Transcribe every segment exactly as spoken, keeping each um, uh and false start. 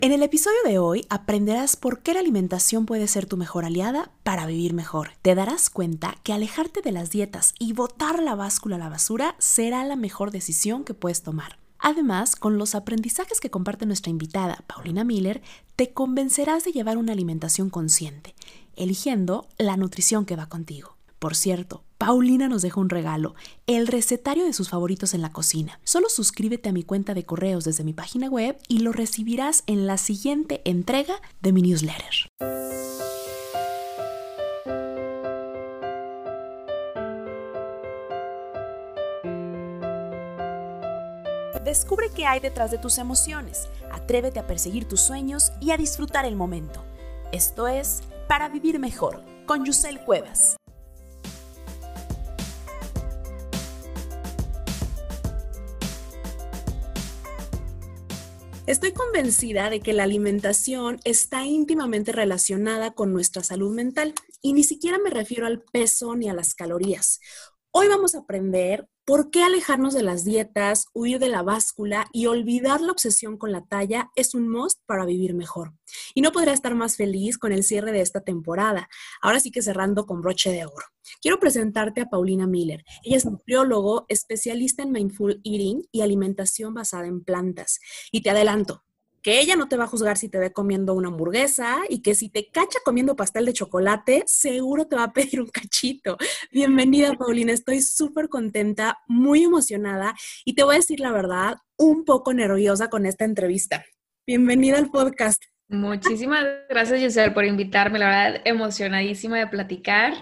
En el episodio de hoy aprenderás por qué la alimentación puede ser tu mejor aliada para vivir mejor. Te darás cuenta que alejarte de las dietas y botar la báscula a la basura será la mejor decisión que puedes tomar. Además, con los aprendizajes que comparte nuestra invitada, Paulina Miller, te convencerás de llevar una alimentación consciente, eligiendo la nutrición que va contigo. Por cierto, Paulina nos deja un regalo, el recetario de sus favoritos en la cocina. Solo suscríbete a mi cuenta de correos desde mi página web y lo recibirás en la siguiente entrega de mi newsletter. Descubre qué hay detrás de tus emociones, atrévete a perseguir tus sueños y a disfrutar el momento. Esto es Para Vivir Mejor, con Yusel Cuevas. Estoy convencida de que la alimentación está íntimamente relacionada con nuestra salud mental y ni siquiera me refiero al peso ni a las calorías. Hoy vamos a aprender por qué alejarnos de las dietas, huir de la báscula y olvidar la obsesión con la talla es un must para vivir mejor. Y no podría estar más feliz con el cierre de esta temporada, ahora sí que cerrando con broche de oro. Quiero presentarte a Paulina Miller. Ella es nutriólogo, especialista en mindful eating y alimentación basada en plantas. Y te adelanto que ella no te va a juzgar si te ve comiendo una hamburguesa y que si te cacha comiendo pastel de chocolate, seguro te va a pedir un cachito. Bienvenida, Paulina. Estoy súper contenta, muy emocionada y te voy a decir la verdad, un poco nerviosa con esta entrevista. Bienvenida al podcast. Muchísimas gracias, Giselle, por invitarme. La verdad, emocionadísima de platicar.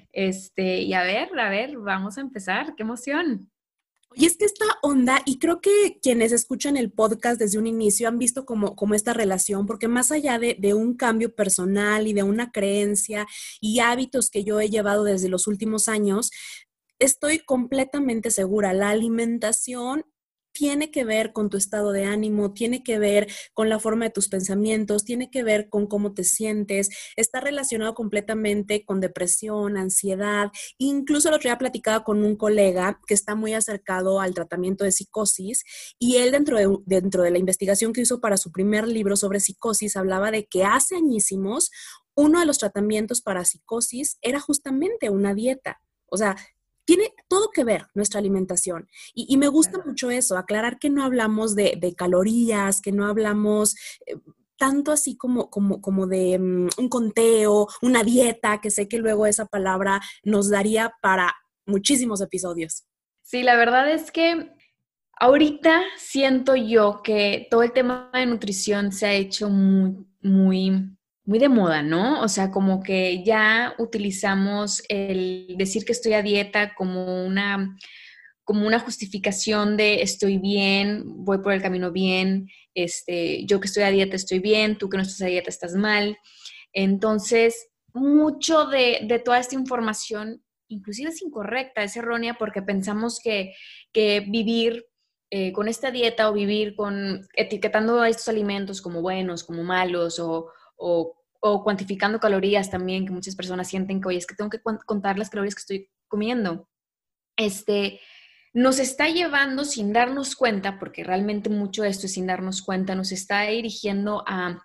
Este, y a ver, a ver, vamos a empezar. ¡Qué emoción! Oye, es que esta onda, y creo que quienes escuchan el podcast desde un inicio han visto como, como esta relación, porque más allá de, de un cambio personal y de una creencia y hábitos que yo he llevado desde los últimos años, estoy completamente segura, la alimentación tiene que ver con tu estado de ánimo, tiene que ver con la forma de tus pensamientos, tiene que ver con cómo te sientes, está relacionado completamente con depresión, ansiedad. Incluso el otro día platicaba con un colega que está muy acercado al tratamiento de psicosis y él dentro de, dentro de la investigación que hizo para su primer libro sobre psicosis hablaba de que hace añísimos uno de los tratamientos para psicosis era justamente una dieta. O sea, tiene todo que ver nuestra alimentación. Y, y me gusta Claro. mucho eso, aclarar que no hablamos de, de calorías, que no hablamos eh, tanto así como, como, como de um, un conteo, una dieta, que sé que luego esa palabra nos daría para muchísimos episodios. Sí, la verdad es que ahorita siento yo que todo el tema de nutrición se ha hecho muy, muy, muy de moda, ¿no? O sea, como que ya utilizamos el decir que estoy a dieta como una, como una justificación de estoy bien, voy por el camino bien, este, yo que estoy a dieta estoy bien, tú que no estás a dieta estás mal. Entonces, mucho de, de toda esta información, inclusive es incorrecta, es errónea porque pensamos que, que vivir eh, con esta dieta o vivir con etiquetando a estos alimentos como buenos, como malos o, o, o cuantificando calorías también, que muchas personas sienten que, oye, es que tengo que contar las calorías que estoy comiendo. Este, nos está llevando sin darnos cuenta, porque realmente mucho de esto es sin darnos cuenta, nos está dirigiendo a,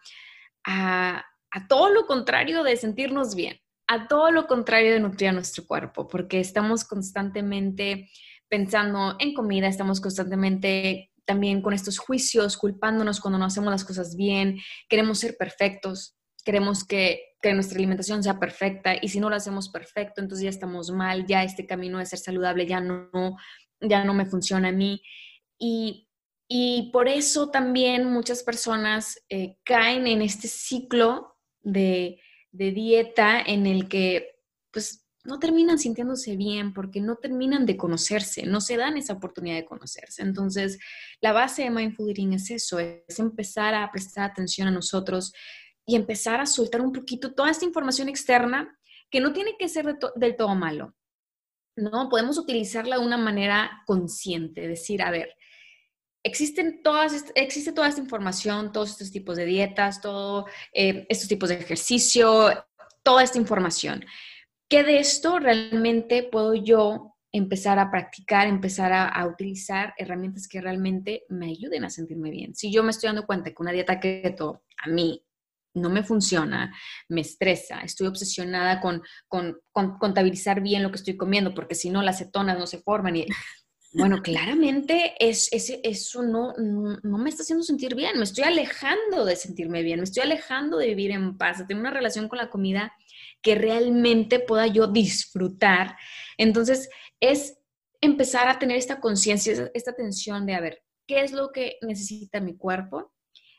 a, a todo lo contrario de sentirnos bien, a todo lo contrario de nutrir a nuestro cuerpo, porque estamos constantemente pensando en comida, estamos constantemente también con estos juicios, culpándonos cuando no hacemos las cosas bien, queremos ser perfectos, queremos que, que nuestra alimentación sea perfecta y si no lo hacemos perfecto, entonces ya estamos mal, ya este camino de ser saludable ya no, ya no me funciona a mí. Y, y por eso también muchas personas eh, caen en este ciclo de, de dieta en el que pues no terminan sintiéndose bien porque no terminan de conocerse, no se dan esa oportunidad de conocerse. Entonces, la base de Mindful Eating es eso, es empezar a prestar atención a nosotros y empezar a soltar un poquito toda esta información externa que no tiene que ser de to- del todo malo, ¿no? Podemos utilizarla de una manera consciente, decir, a ver, existen todas, existe toda esta información, todos estos tipos de dietas, todos eh, estos tipos de ejercicio, toda esta información. ¿Qué de esto realmente puedo yo empezar a practicar, empezar a, a utilizar herramientas que realmente me ayuden a sentirme bien? Si yo me estoy dando cuenta que una dieta keto a mí no me funciona, me estresa, estoy obsesionada con, con, con contabilizar bien lo que estoy comiendo, porque si no las cetonas no se forman y... Bueno, claramente es, es, eso no, no, no me está haciendo sentir bien, me estoy alejando de sentirme bien, me estoy alejando de vivir en paz, de tener una relación con la comida que realmente pueda yo disfrutar. Entonces, es empezar a tener esta conciencia, esta atención de, a ver, ¿qué es lo que necesita mi cuerpo?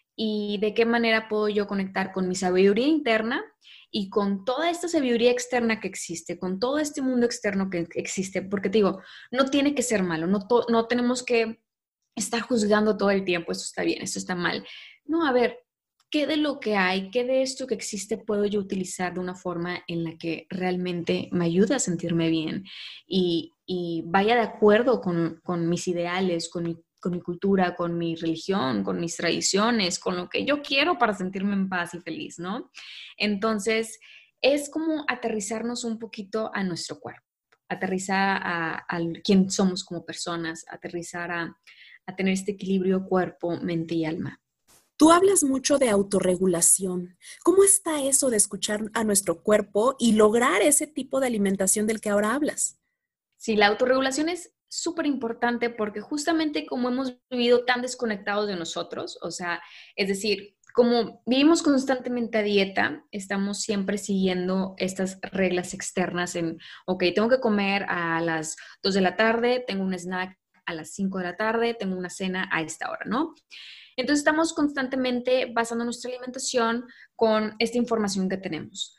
Y de qué manera puedo yo conectar con mi sabiduría interna y con toda esta sabiduría externa que existe, con todo este mundo externo que existe, porque te digo, no tiene que ser malo, no, to- no tenemos que estar juzgando todo el tiempo, esto está bien, esto está mal. No, a ver, ¿qué de lo que hay, qué de esto que existe puedo yo utilizar de una forma en la que realmente me ayude a sentirme bien y, y vaya de acuerdo con, con mis ideales, con mi con mi cultura, con mi religión, con mis tradiciones, con lo que yo quiero para sentirme en paz y feliz, ¿no? Entonces, es como aterrizarnos un poquito a nuestro cuerpo, aterrizar a, a quién somos como personas, aterrizar a, a tener este equilibrio cuerpo, mente y alma. Tú hablas mucho de autorregulación. ¿Cómo está eso de escuchar a nuestro cuerpo y lograr ese tipo de alimentación del que ahora hablas? Sí, la autorregulación es súper importante porque justamente como hemos vivido tan desconectados de nosotros, o sea, es decir, como vivimos constantemente a dieta, estamos siempre siguiendo estas reglas externas en, ok, tengo que comer a las dos de la tarde, tengo un snack a las cinco de la tarde, tengo una cena a esta hora, ¿no? Entonces estamos constantemente basando nuestra alimentación con esta información que tenemos.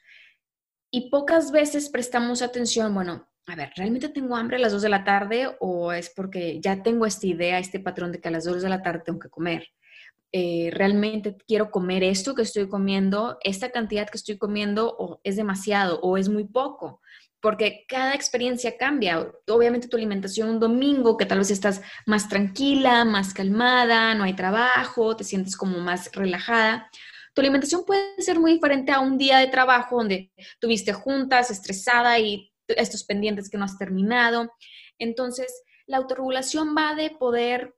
Y pocas veces prestamos atención, bueno, a ver, ¿realmente tengo hambre a las dos de la tarde o es porque ya tengo esta idea, este patrón de que a las dos de la tarde tengo que comer? Eh, ¿realmente quiero comer esto que estoy comiendo, esta cantidad que estoy comiendo o es demasiado o es muy poco? Porque cada experiencia cambia. Obviamente tu alimentación un domingo, que tal vez estás más tranquila, más calmada, no hay trabajo, te sientes como más relajada. Tu alimentación puede ser muy diferente a un día de trabajo donde tuviste juntas, estresada y estos pendientes que no has terminado. Entonces, la autorregulación va de poder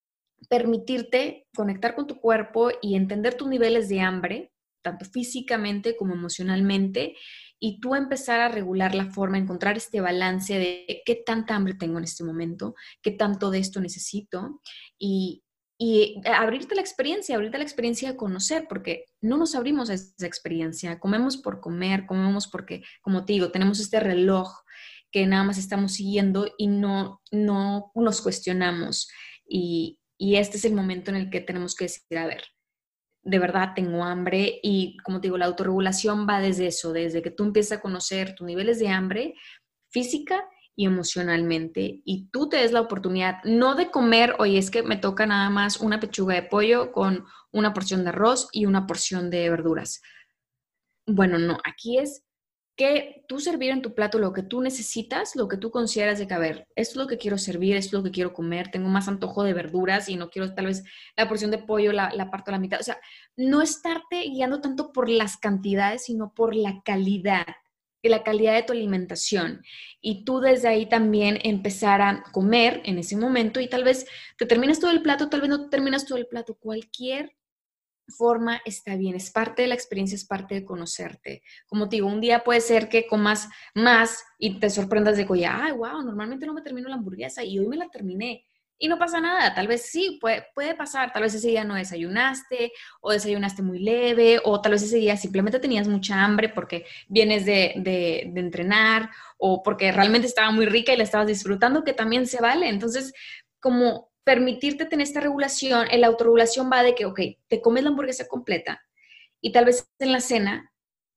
permitirte conectar con tu cuerpo y entender tus niveles de hambre, tanto físicamente como emocionalmente, y tú empezar a regular la forma, encontrar este balance de qué tanta hambre tengo en este momento, qué tanto de esto necesito, y, y abrirte la experiencia, abrirte la experiencia de conocer, porque no nos abrimos a esa experiencia, comemos por comer, comemos porque, como te digo, tenemos este reloj que nada más estamos siguiendo y no, no nos cuestionamos. Y, y este es el momento en el que tenemos que decir, a ver, de verdad tengo hambre y como te digo, la autorregulación va desde eso, desde que tú empiezas a conocer tus niveles de hambre física y emocionalmente y tú te des la oportunidad no de comer, oye, es que me toca nada más una pechuga de pollo con una porción de arroz y una porción de verduras. Bueno, no, aquí es que tú servir en tu plato lo que tú necesitas, lo que tú consideras de que, a ver, esto es lo que quiero servir, esto es lo que quiero comer, tengo más antojo de verduras y no quiero tal vez la porción de pollo, la, la parto a la mitad. O sea, no estarte guiando tanto por las cantidades, sino por la calidad, la calidad de tu alimentación. Y tú desde ahí también empezar a comer en ese momento y tal vez te terminas todo el plato, tal vez no te terminas todo el plato, cualquier forma está bien, es parte de la experiencia, es parte de conocerte. Como te digo, un día puede ser que comas más y te sorprendas de que, ay, wow, normalmente no me termino la hamburguesa y hoy me la terminé. Y no pasa nada, tal vez sí, puede, puede pasar, tal vez ese día no desayunaste o desayunaste muy leve o tal vez ese día simplemente tenías mucha hambre porque vienes de, de, de entrenar o porque realmente estaba muy rica y la estabas disfrutando, que también se vale. Entonces, como permitirte tener esta regulación, la autorregulación va de que, ok, te comes la hamburguesa completa y tal vez en la cena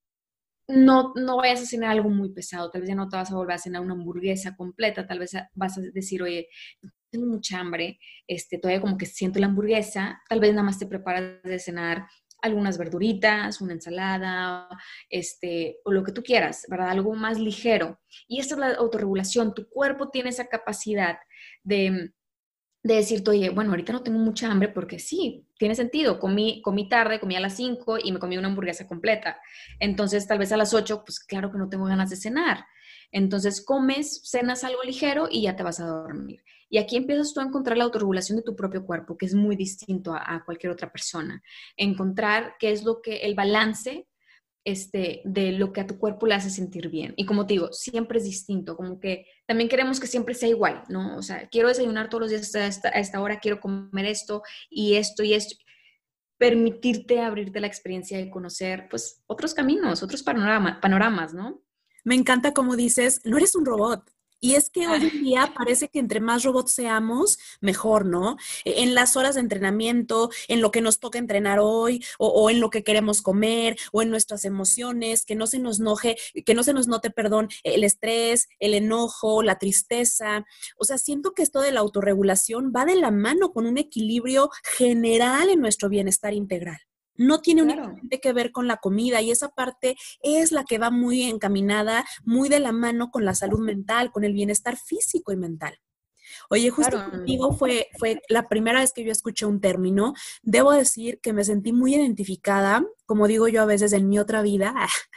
no, no vayas a cenar algo muy pesado, tal vez ya no te vas a volver a cenar una hamburguesa completa, tal vez vas a decir, oye, tengo mucha hambre, este, todavía como que siento la hamburguesa, tal vez nada más te preparas de cenar algunas verduritas, una ensalada, este, o lo que tú quieras, ¿verdad? Algo más ligero. Y esta es la autorregulación, tu cuerpo tiene esa capacidad de de decirte, oye, bueno, ahorita no tengo mucha hambre porque sí, tiene sentido, comí, comí tarde, comí a las cinco y me comí una hamburguesa completa. Entonces, tal vez a las ocho, pues claro que no tengo ganas de cenar. Entonces, comes, cenas algo ligero y ya te vas a dormir. Y aquí empiezas tú a encontrar la autorregulación de tu propio cuerpo, que es muy distinto a, a cualquier otra persona. Encontrar qué es lo que, el balance este, de lo que a tu cuerpo le hace sentir bien. Y como te digo, siempre es distinto, como que también queremos que siempre sea igual, ¿no? O sea, quiero desayunar todos los días a esta, a esta hora, quiero comer esto y esto y esto. Permitirte abrirte la experiencia de conocer, pues, otros caminos, otros panorama, panoramas, ¿no? Me encanta como dices, no eres un robot. Y es que hoy Ah, en día parece que entre más robots seamos, mejor, ¿no? E- En las horas de entrenamiento, en lo que nos toca entrenar hoy, o, o en lo que queremos comer, o en nuestras emociones, que no se nos noje, que no se nos note, perdón, el estrés, el enojo, la tristeza. O sea, siento que esto de la autorregulación va de la mano con un equilibrio general en nuestro bienestar integral. No tiene claro, únicamente que ver con la comida y esa parte es la que va muy encaminada, muy de la mano con la salud mental, con el bienestar físico y mental. Oye, justo claro. contigo fue, fue la primera vez que yo escuché un término. Debo decir que me sentí muy identificada, como digo yo a veces en mi otra vida,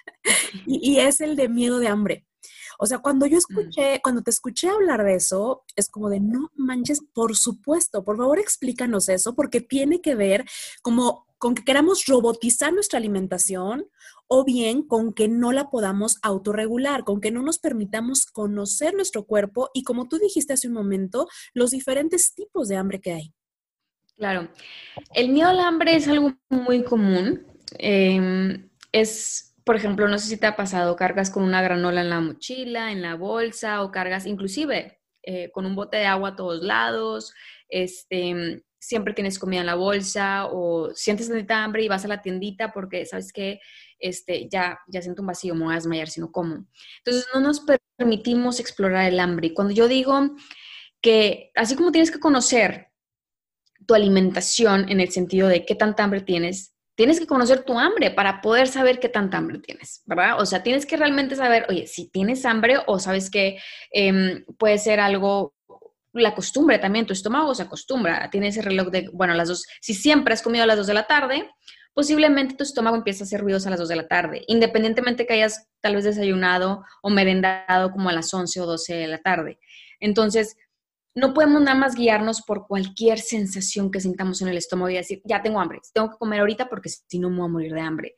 y, y es el de miedo de hambre. O sea, cuando yo Mm. escuché, cuando te escuché hablar de eso, es como de no manches, por supuesto, por favor explícanos eso, porque tiene que ver como con que queramos robotizar nuestra alimentación o bien con que no la podamos autorregular, con que no nos permitamos conocer nuestro cuerpo y como tú dijiste hace un momento, los diferentes tipos de hambre que hay. Claro. El miedo al hambre es algo muy común. Eh, es, por ejemplo, no sé si te ha pasado, cargas con una granola en la mochila, en la bolsa, o cargas inclusive eh, con un bote de agua a todos lados. Este, siempre tienes comida en la bolsa, o sientes tanta hambre y vas a la tiendita porque sabes que este, ya, ya siento un vacío, me voy a desmayar si no como. Entonces, no nos permitimos explorar el hambre. Y cuando yo digo que, así como tienes que conocer tu alimentación en el sentido de qué tanta hambre tienes, tienes que conocer tu hambre para poder saber qué tanta hambre tienes, ¿verdad? O sea, tienes que realmente saber, oye, si tienes hambre o sabes que eh, puede ser algo, la costumbre también, tu estómago se acostumbra, tiene ese reloj de, bueno, las dos, si siempre has comido a las dos de la tarde, posiblemente tu estómago empieza a hacer ruidos a las dos de la tarde, independientemente que hayas tal vez desayunado o merendado como a las once o doce de la tarde. Entonces, no podemos nada más guiarnos por cualquier sensación que sintamos en el estómago y decir, ya tengo hambre, tengo que comer ahorita porque si no me voy a morir de hambre.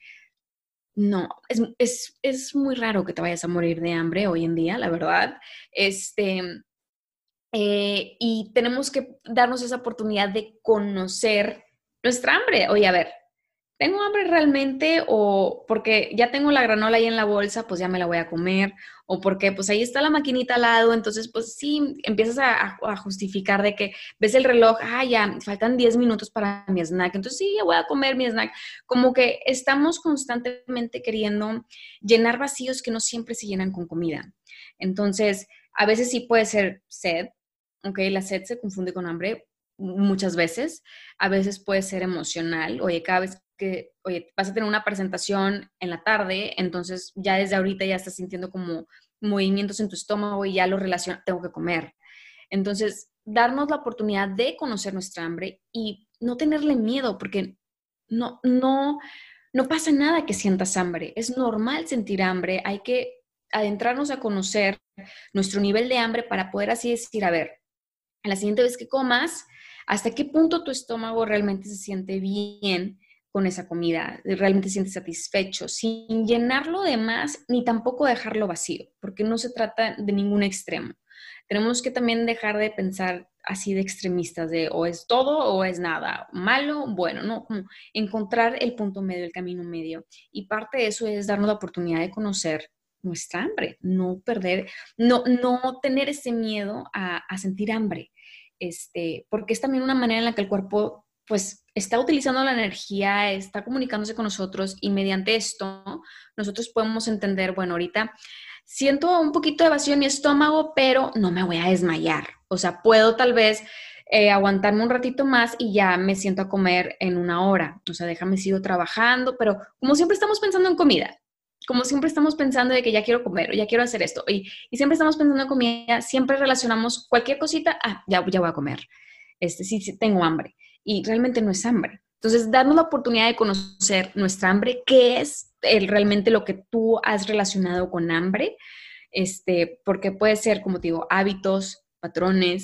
No, es, es, es muy raro que te vayas a morir de hambre hoy en día, la verdad. Este, eh, y tenemos que darnos esa oportunidad de conocer nuestra hambre. Oye, a ver, ¿tengo hambre realmente o porque ya tengo la granola ahí en la bolsa, pues ya me la voy a comer? O porque pues ahí está la maquinita al lado, entonces pues sí, empiezas a, a justificar de que ves el reloj, ah, ya, faltan diez minutos para mi snack, entonces sí, ya voy a comer mi snack. Como que estamos constantemente queriendo llenar vacíos que no siempre se llenan con comida. Entonces, a veces sí puede ser sed, ¿ok? La sed se confunde con hambre muchas veces, a veces puede ser emocional, oye, cada vez que, oye, vas a tener una presentación en la tarde, entonces ya desde ahorita ya estás sintiendo como movimientos en tu estómago y ya lo relaciona, tengo que comer. Entonces, darnos la oportunidad de conocer nuestra hambre y no tenerle miedo, porque no, no, no pasa nada que sientas hambre, es normal sentir hambre, hay que adentrarnos a conocer nuestro nivel de hambre para poder así decir, a ver, a la siguiente vez que comas, hasta qué punto tu estómago realmente se siente bien con esa comida, realmente se siente satisfecho, sin llenarlo de más ni tampoco dejarlo vacío, porque no se trata de ningún extremo. Tenemos que también dejar de pensar así de extremistas, de o es todo o es nada, malo, bueno, no, como encontrar el punto medio, el camino medio. Y parte de eso es darnos la oportunidad de conocer nuestra hambre, no perder, no, no tener ese miedo a, a sentir hambre, este, porque es también una manera en la que el cuerpo pues está utilizando la energía, está comunicándose con nosotros y mediante esto nosotros podemos entender, bueno, ahorita siento un poquito de vacío en mi estómago, pero no me voy a desmayar. O sea, puedo tal vez eh, aguantarme un ratito más y ya me siento a comer en una hora. O sea, déjame sigo trabajando, pero como siempre estamos pensando en comida, como siempre estamos pensando de que ya quiero comer o ya quiero hacer esto y, y siempre estamos pensando en comida, siempre relacionamos cualquier cosita, ah, ya, ya voy a comer, este, sí, sí, tengo hambre y realmente no es hambre. Entonces, darnos la oportunidad de conocer nuestra hambre, qué es el, realmente lo que tú has relacionado con hambre, este, porque puede ser, como te digo, hábitos, patrones,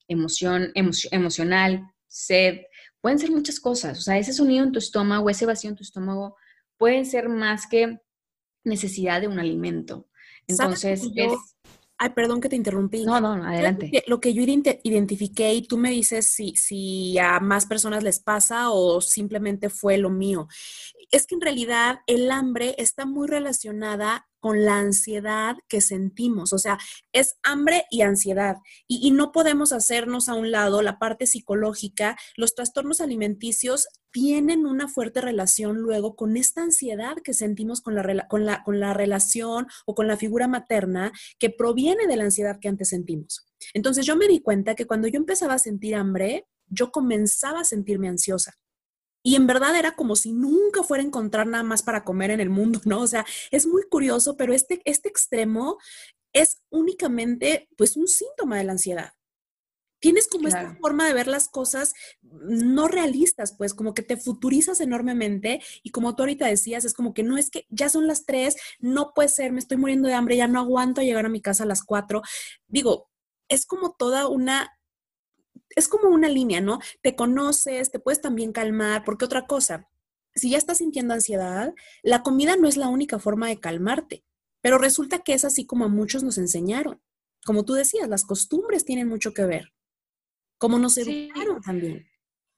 emoción, emo emocional, sed, pueden ser muchas cosas. O sea, ese sonido en tu estómago, ese vacío en tu estómago, pueden ser más que necesidad de un alimento. ¿Sabes lo Entonces, que yo? es... Ay, perdón que te interrumpí. No, no, no, ¿Sabes lo adelante. que, lo que yo ident- identifiqué y tú me dices si, si a más personas les pasa o simplemente fue lo mío? Es que en realidad el hambre está muy relacionada con la ansiedad que sentimos, o sea, es hambre y ansiedad. Y, y no podemos hacernos a un lado la parte psicológica. Los trastornos alimenticios tienen una fuerte relación luego con esta ansiedad que sentimos con la, rela- con la, con la relación o con la figura materna que proviene de la ansiedad que antes sentimos. Entonces yo me di cuenta que cuando yo empezaba a sentir hambre, yo comenzaba a sentirme ansiosa. Y en verdad era como si nunca fuera a encontrar nada más para comer en el mundo, ¿no? O sea, es muy curioso, pero este, este extremo es únicamente pues un síntoma de la ansiedad. Tienes como esta Claro. forma de ver las cosas no realistas, pues como que te futurizas enormemente y como tú ahorita decías, es como que no es que ya son las tres, no puede ser, me estoy muriendo de hambre, ya no aguanto llegar a mi casa a las cuatro. Digo, es como toda una es como una línea, ¿no? Te conoces, te puedes también calmar, porque otra cosa, si ya estás sintiendo ansiedad, la comida no es la única forma de calmarte, pero resulta que es así como a muchos nos enseñaron. Como tú decías, las costumbres tienen mucho que ver, como nos Sí, educaron también.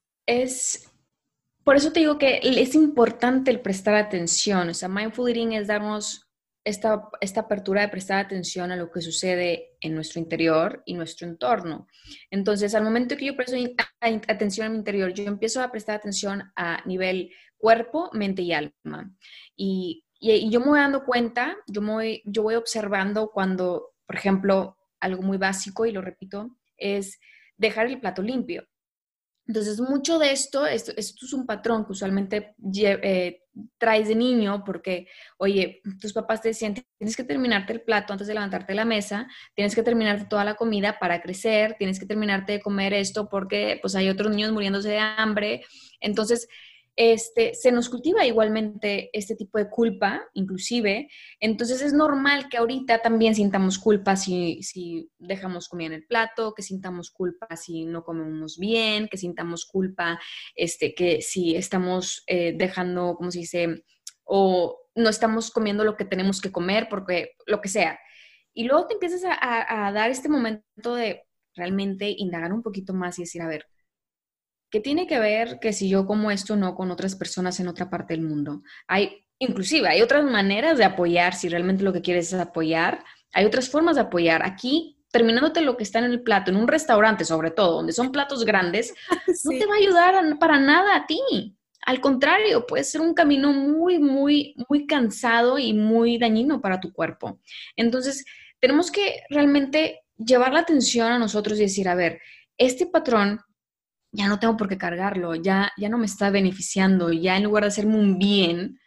es, por eso te digo que es importante el prestar atención. O sea, mindful eating es darnos esta, esta apertura de prestar atención a lo que sucede en nuestro interior y nuestro entorno. Entonces, al momento que yo presto atención a mi interior, yo empiezo a prestar atención a nivel cuerpo, mente y alma. Y, y, y yo me voy dando cuenta, yo, me voy, yo voy observando cuando, por ejemplo, algo muy básico, y lo repito, es dejar el plato limpio. Entonces, mucho de esto, esto, esto es un patrón que usualmente eh, traes de niño porque, oye, tus papás te decían, tienes que terminarte el plato antes de levantarte de la mesa, tienes que terminarte toda la comida para crecer, tienes que terminarte de comer esto porque pues hay otros niños muriéndose de hambre. Entonces, este, se nos cultiva igualmente este tipo de culpa, inclusive. Entonces es normal que ahorita también sintamos culpa si, si dejamos comida en el plato, que sintamos culpa si no comemos bien, que sintamos culpa este, que si estamos eh, dejando, ¿cómo se dice? O no estamos comiendo lo que tenemos que comer, porque lo que sea. Y luego te empiezas a, a, a dar este momento de realmente indagar un poquito más y decir, a ver, ¿qué tiene que ver que si yo como esto no con otras personas en otra parte del mundo? Hay, inclusive, hay otras maneras de apoyar si realmente lo que quieres es apoyar. Hay otras formas de apoyar. Aquí, terminándote lo que está en el plato, en un restaurante sobre todo, donde son platos grandes, no te Sí. va a ayudar a, para nada a ti. Al contrario, puede ser un camino muy, muy, muy cansado y muy dañino para tu cuerpo. Entonces, tenemos que realmente llevar la atención a nosotros y decir, a ver, este patrón ya no tengo por qué cargarlo, ya, ya no me está beneficiando, ya en lugar de hacerme un bien,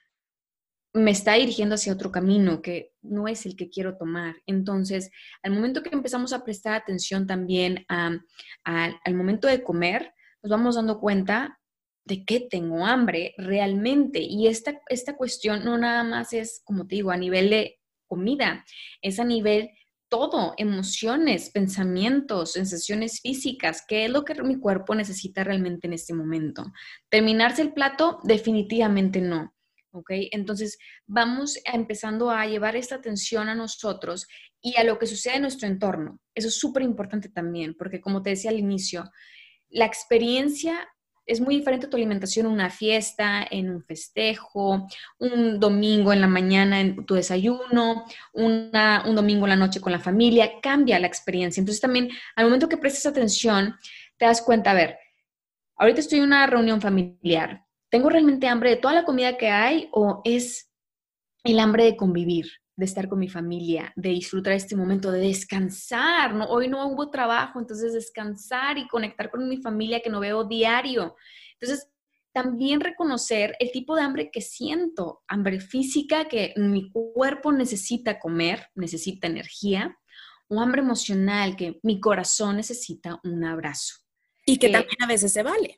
me está dirigiendo hacia otro camino que no es el que quiero tomar. Entonces, al momento que empezamos a prestar atención también a, a, al momento de comer, nos vamos dando cuenta de que tengo hambre realmente. Y esta, esta cuestión no nada más es, como te digo, a nivel de comida, es a nivel todo, emociones, pensamientos, sensaciones físicas, qué es lo que mi cuerpo necesita realmente en este momento. ¿Terminarse el plato? Definitivamente no. ¿Ok? Entonces vamos empezando a llevar esta atención a nosotros y a lo que sucede en nuestro entorno. Eso es súper importante también, porque como te decía al inicio, la experiencia es muy diferente a tu alimentación en una fiesta, en un festejo, un domingo en la mañana en tu desayuno, una, un domingo en la noche con la familia, cambia la experiencia. Entonces también al momento que prestas atención, te das cuenta, a ver, ahorita estoy en una reunión familiar, ¿tengo realmente hambre de toda la comida que hay o es el hambre de convivir, de estar con mi familia, de disfrutar este momento, de descansar? ¿No? Hoy no hubo trabajo, entonces descansar y conectar con mi familia que no veo diario. Entonces, también reconocer el tipo de hambre que siento, hambre física, que mi cuerpo necesita comer, necesita energía, o hambre emocional, que mi corazón necesita un abrazo. Y que Que también a veces se vale.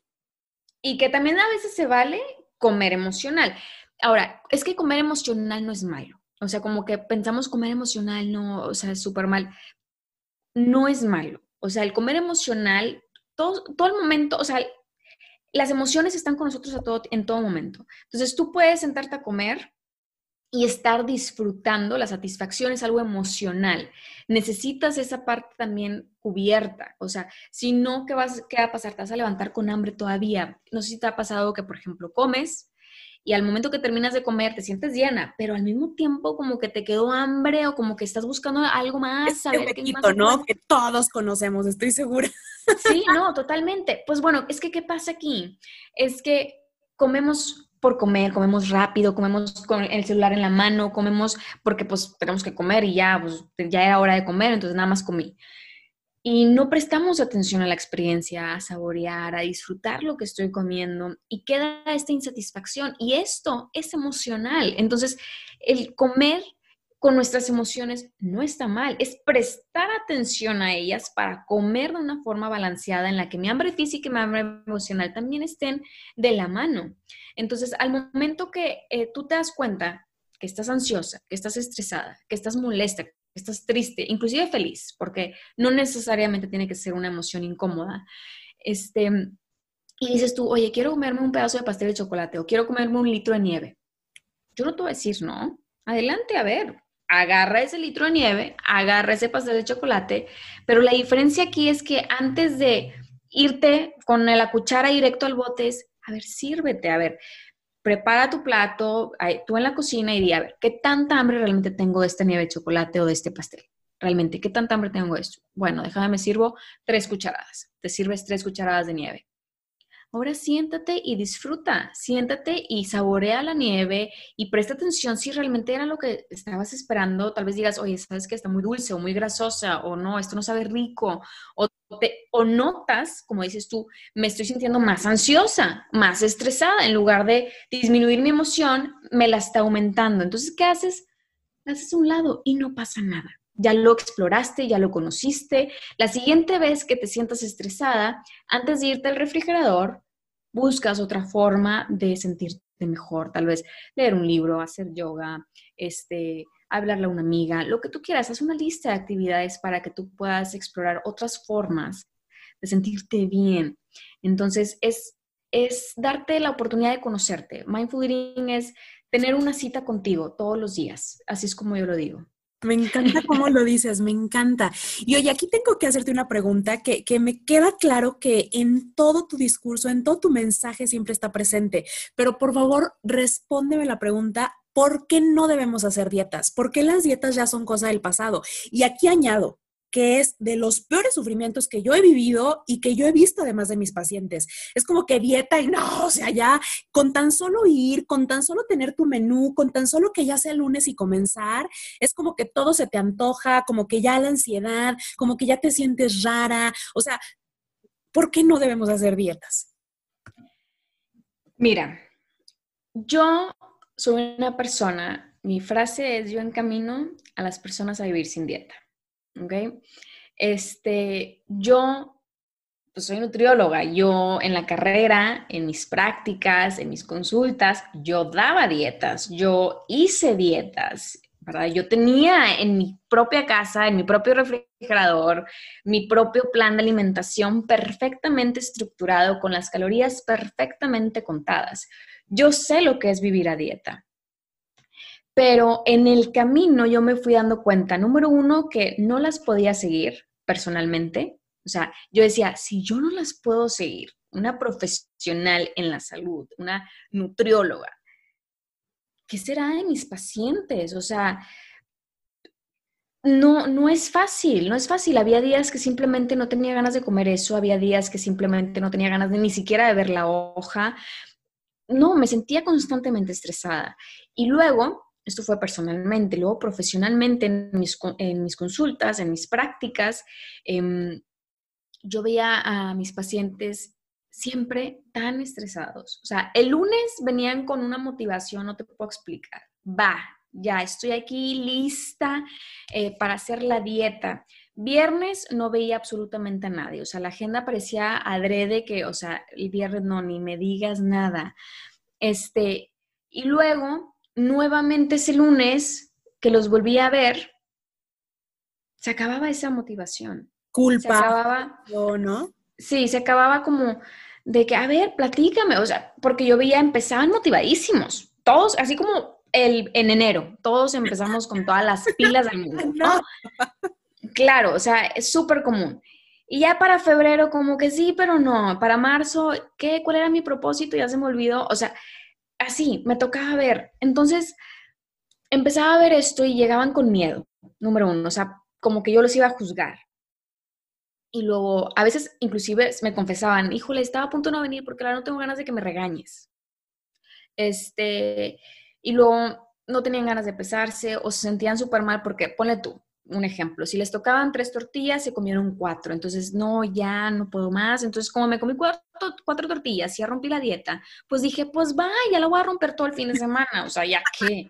y que también a veces se vale comer emocional. Ahora, es que comer emocional no es malo. O sea, como que pensamos comer emocional, no, o sea, es súper mal. No es malo. O sea, el comer emocional, todo, todo el momento, o sea, las emociones están con nosotros a todo, en todo momento. Entonces, tú puedes sentarte a comer y estar disfrutando, la satisfacción es algo emocional. Necesitas esa parte también cubierta. O sea, si no, ¿qué, vas, ¿qué va a pasar? Te vas a levantar con hambre todavía. No sé si te ha pasado que, por ejemplo, comes y al momento que terminas de comer te sientes llena, pero al mismo tiempo como que te quedó hambre o como que estás buscando algo más, Este saber qué más huequito, se puede. ¿no? Que todos conocemos, estoy segura. Sí, no, totalmente. Pues bueno, es que ¿qué pasa aquí? Es que comemos por comer, comemos rápido, comemos con el celular en la mano, comemos porque pues tenemos que comer y ya, pues ya era hora de comer, entonces nada más comí. Y no prestamos atención a la experiencia, a saborear, a disfrutar lo que estoy comiendo y queda esta insatisfacción. Y esto es emocional. Entonces, el comer con nuestras emociones no está mal, es prestar atención a ellas para comer de una forma balanceada en la que mi hambre física y mi hambre emocional también estén de la mano. Entonces, al momento que eh, tú te das cuenta que estás ansiosa, que estás estresada, que estás molesta, que estás triste, inclusive feliz, porque no necesariamente tiene que ser una emoción incómoda, este, y dices tú, oye, quiero comerme un pedazo de pastel de chocolate o quiero comerme un litro de nieve. Yo no te voy a decir no. Adelante, a ver, agarra ese litro de nieve, agarra ese pastel de chocolate, pero la diferencia aquí es que antes de irte con la cuchara directo al bote es, a ver, sírvete, a ver, prepara tu plato, tú en la cocina y di, a ver, ¿qué tanta hambre realmente tengo de esta nieve de chocolate o de este pastel? Realmente, ¿qué tanta hambre tengo de esto? Bueno, déjame, me sirvo tres cucharadas. Te sirves tres cucharadas de nieve. Ahora siéntate y disfruta, siéntate y saborea la nieve y presta atención si realmente era lo que estabas esperando. Tal vez digas, oye, sabes que está muy dulce o muy grasosa o no, esto no sabe rico. O, te, o notas, como dices tú, me estoy sintiendo más ansiosa, más estresada. En lugar de disminuir mi emoción, me la está aumentando. Entonces, ¿qué haces? La haces a un lado y no pasa nada. Ya lo exploraste, ya lo conociste. La siguiente vez que te sientas estresada, antes de irte al refrigerador, buscas otra forma de sentirte mejor. Tal vez leer un libro, hacer yoga, este, hablarle a una amiga, lo que tú quieras. Haz una lista de actividades para que tú puedas explorar otras formas de sentirte bien. Entonces, es, es darte la oportunidad de conocerte. Mindful eating es tener una cita contigo todos los días. Así es como yo lo digo. Me encanta cómo lo dices, me encanta. Y oye, aquí tengo que hacerte una pregunta que, que me queda claro que en todo tu discurso, en todo tu mensaje siempre está presente, pero por favor, respóndeme la pregunta, ¿por qué no debemos hacer dietas? ¿Por qué las dietas ya son cosa del pasado? Y aquí añado que es de los peores sufrimientos que yo he vivido y que yo he visto además de mis pacientes. Es como que dieta y no, o sea, ya con tan solo ir, con tan solo tener tu menú, con tan solo que ya sea lunes y comenzar, es como que todo se te antoja, como que ya la ansiedad, como que ya te sientes rara. O sea, ¿por qué no debemos hacer dietas? Mira, yo soy una persona, mi frase es yo encamino a las personas a vivir sin dieta, ¿ok? Este, yo pues soy nutrióloga, yo en la carrera, en mis prácticas, en mis consultas, yo daba dietas, yo hice dietas, ¿verdad? Yo tenía en mi propia casa, en mi propio refrigerador, mi propio plan de alimentación perfectamente estructurado, con las calorías perfectamente contadas. Yo sé lo que es vivir a dieta. Pero en el camino yo me fui dando cuenta, número uno, que no las podía seguir personalmente. O sea, yo decía, si yo no las puedo seguir, una profesional en la salud, una nutrióloga, ¿qué será de mis pacientes? O sea, no, no es fácil, no es fácil. Había días que simplemente no tenía ganas de comer eso, había días que simplemente no tenía ganas de ni siquiera de ver la hoja. No, me sentía constantemente estresada. Y luego, esto fue personalmente, luego profesionalmente en mis, en mis consultas, en mis prácticas, eh, yo veía a mis pacientes siempre tan estresados. O sea, el lunes venían con una motivación, no te puedo explicar. Va, ya estoy aquí lista eh, para hacer la dieta. Viernes no veía absolutamente a nadie. O sea, la agenda parecía adrede que, o sea, el viernes no, ni me digas nada. Este, y luego, nuevamente ese lunes que los volví a ver, se acababa esa motivación. se culpa, acababa, o ¿no? sí, se acababa como de que, a ver, platícame, o sea, porque yo veía, empezaban motivadísimos, todos, así como el, en enero, todos empezamos con todas las pilas del mundo, No. ¿no? Claro, o sea, es súper común. Y ya para febrero, como que sí, pero no. Para marzo, ¿qué? ¿Cuál era mi propósito? Ya se me olvidó. O sea, así, me tocaba ver. Entonces, empezaba a ver esto y llegaban con miedo, número uno. O sea, como que yo los iba a juzgar. Y luego, a veces, inclusive, me confesaban, híjole, estaba a punto de no venir porque ahora no tengo ganas de que me regañes. Este, y luego no tenían ganas de pesarse o se sentían súper mal porque, ponle tú, un ejemplo, si les tocaban tres tortillas, se comieron cuatro, entonces no, ya no puedo más, entonces como me comí cuatro, cuatro tortillas y ya rompí la dieta, pues dije, pues va, ya la voy a romper todo el fin de semana, o sea, ya qué.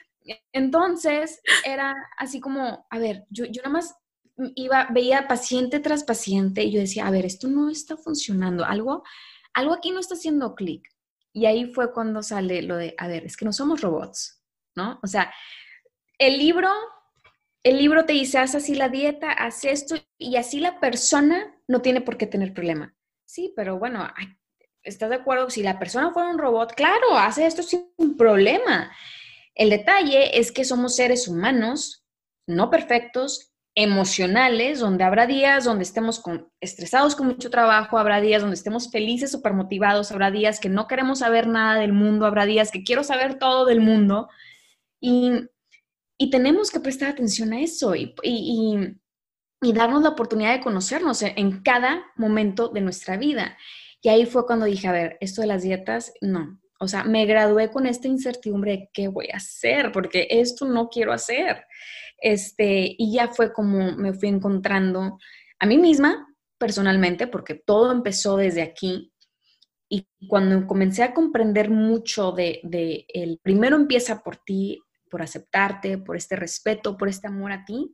Entonces era así como, a ver, yo, yo nada más iba, veía paciente tras paciente y yo decía, a ver, esto no está funcionando, algo, algo aquí no está haciendo clic. Y ahí fue cuando sale lo de, a ver, es que no somos robots, ¿no? O sea, el libro, el libro te dice, haz así la dieta, haz esto, y así la persona no tiene por qué tener problema. Sí, pero bueno, ay, ¿estás de acuerdo? Si la persona fuera un robot, claro, hace esto sin problema. El detalle es que somos seres humanos, no perfectos, emocionales, donde habrá días donde estemos con, estresados con mucho trabajo, habrá días donde estemos felices, súper motivados, habrá días que no queremos saber nada del mundo, habrá días que quiero saber todo del mundo y, y tenemos que prestar atención a eso y, y, y, y darnos la oportunidad de conocernos en, en cada momento de nuestra vida. Y ahí fue cuando dije, a ver, esto de las dietas, no. O sea, me gradué con esta incertidumbre de qué voy a hacer, porque esto no quiero hacer. Este, y ya fue como me fui encontrando a mí misma personalmente, porque todo empezó desde aquí. Y cuando comencé a comprender mucho de, de el primero empieza por ti, por aceptarte, por este respeto, por este amor a ti,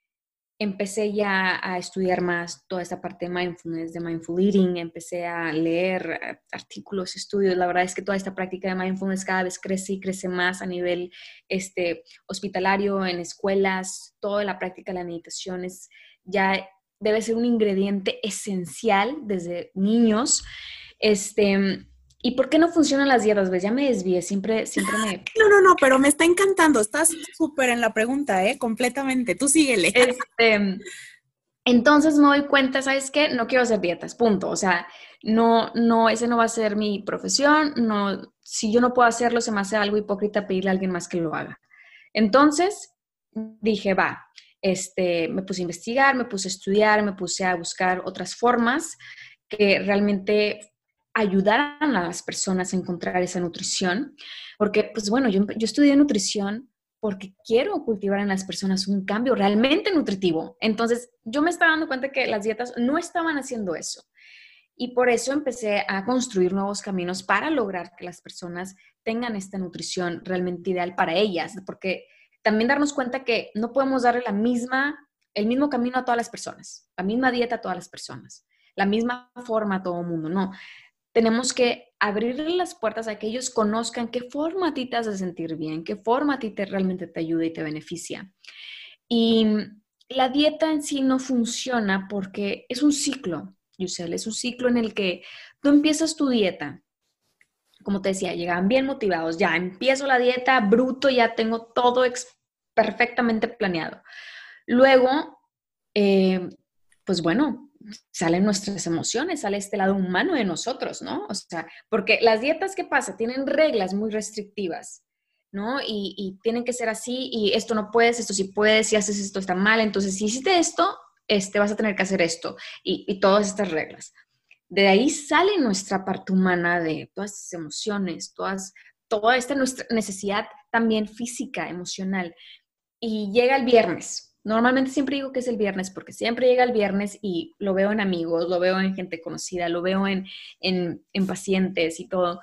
empecé ya a estudiar más toda esta parte de mindfulness, de mindful eating, empecé a leer artículos, estudios. La verdad es que toda esta práctica de mindfulness cada vez crece y crece más a nivel este, hospitalario, en escuelas, toda la práctica de la meditación es, ya debe ser un ingrediente esencial desde niños. Este, ¿y por qué no funcionan las dietas? ¿Ves? Ya me desvié, siempre, siempre me... No, no, no, pero me está encantando. Estás súper en la pregunta, ¿eh? Completamente. Tú síguele. Este, entonces me doy cuenta, ¿sabes qué? No quiero hacer dietas, punto. O sea, no, no, ese no va a ser mi profesión. No, si yo no puedo hacerlo, se me hace algo hipócrita pedirle a alguien más que lo haga. Entonces dije, va, este, me puse a investigar, me puse a estudiar, me puse a buscar otras formas que realmente ayudaran a las personas a encontrar esa nutrición. Porque, pues bueno, yo, yo estudié nutrición porque quiero cultivar en las personas un cambio realmente nutritivo. Entonces, yo me estaba dando cuenta que las dietas no estaban haciendo eso. Y por eso empecé a construir nuevos caminos para lograr que las personas tengan esta nutrición realmente ideal para ellas. Porque también darnos cuenta que no podemos darle la misma, el mismo camino a todas las personas, la misma dieta a todas las personas, la misma forma a todo el mundo. No, tenemos que abrirle las puertas a que ellos conozcan qué forma a ti te hace sentir bien, qué forma a ti te, realmente te ayuda y te beneficia. Y la dieta en sí no funciona porque es un ciclo, Yusel, es un ciclo en el que tú empiezas tu dieta. Como te decía, llegaban bien motivados, ya empiezo la dieta, bruto, ya tengo todo perfectamente planeado. Luego, eh, pues bueno, salen nuestras emociones, sale este lado humano de nosotros, ¿no? O sea, porque las dietas, ¿qué pasa? Tienen reglas muy restrictivas, ¿no? Y, y tienen que ser así, y esto no puedes, esto sí puedes, si haces esto está mal, entonces si hiciste esto, este, vas a tener que hacer esto, y, y todas estas reglas. De ahí sale nuestra parte humana de todas estas emociones, todas, toda esta nuestra necesidad también física, emocional. Y llega el viernes. Normalmente siempre digo que es el viernes porque siempre llega el viernes y lo veo en amigos, lo veo en gente conocida, lo veo en, en, en pacientes y todo.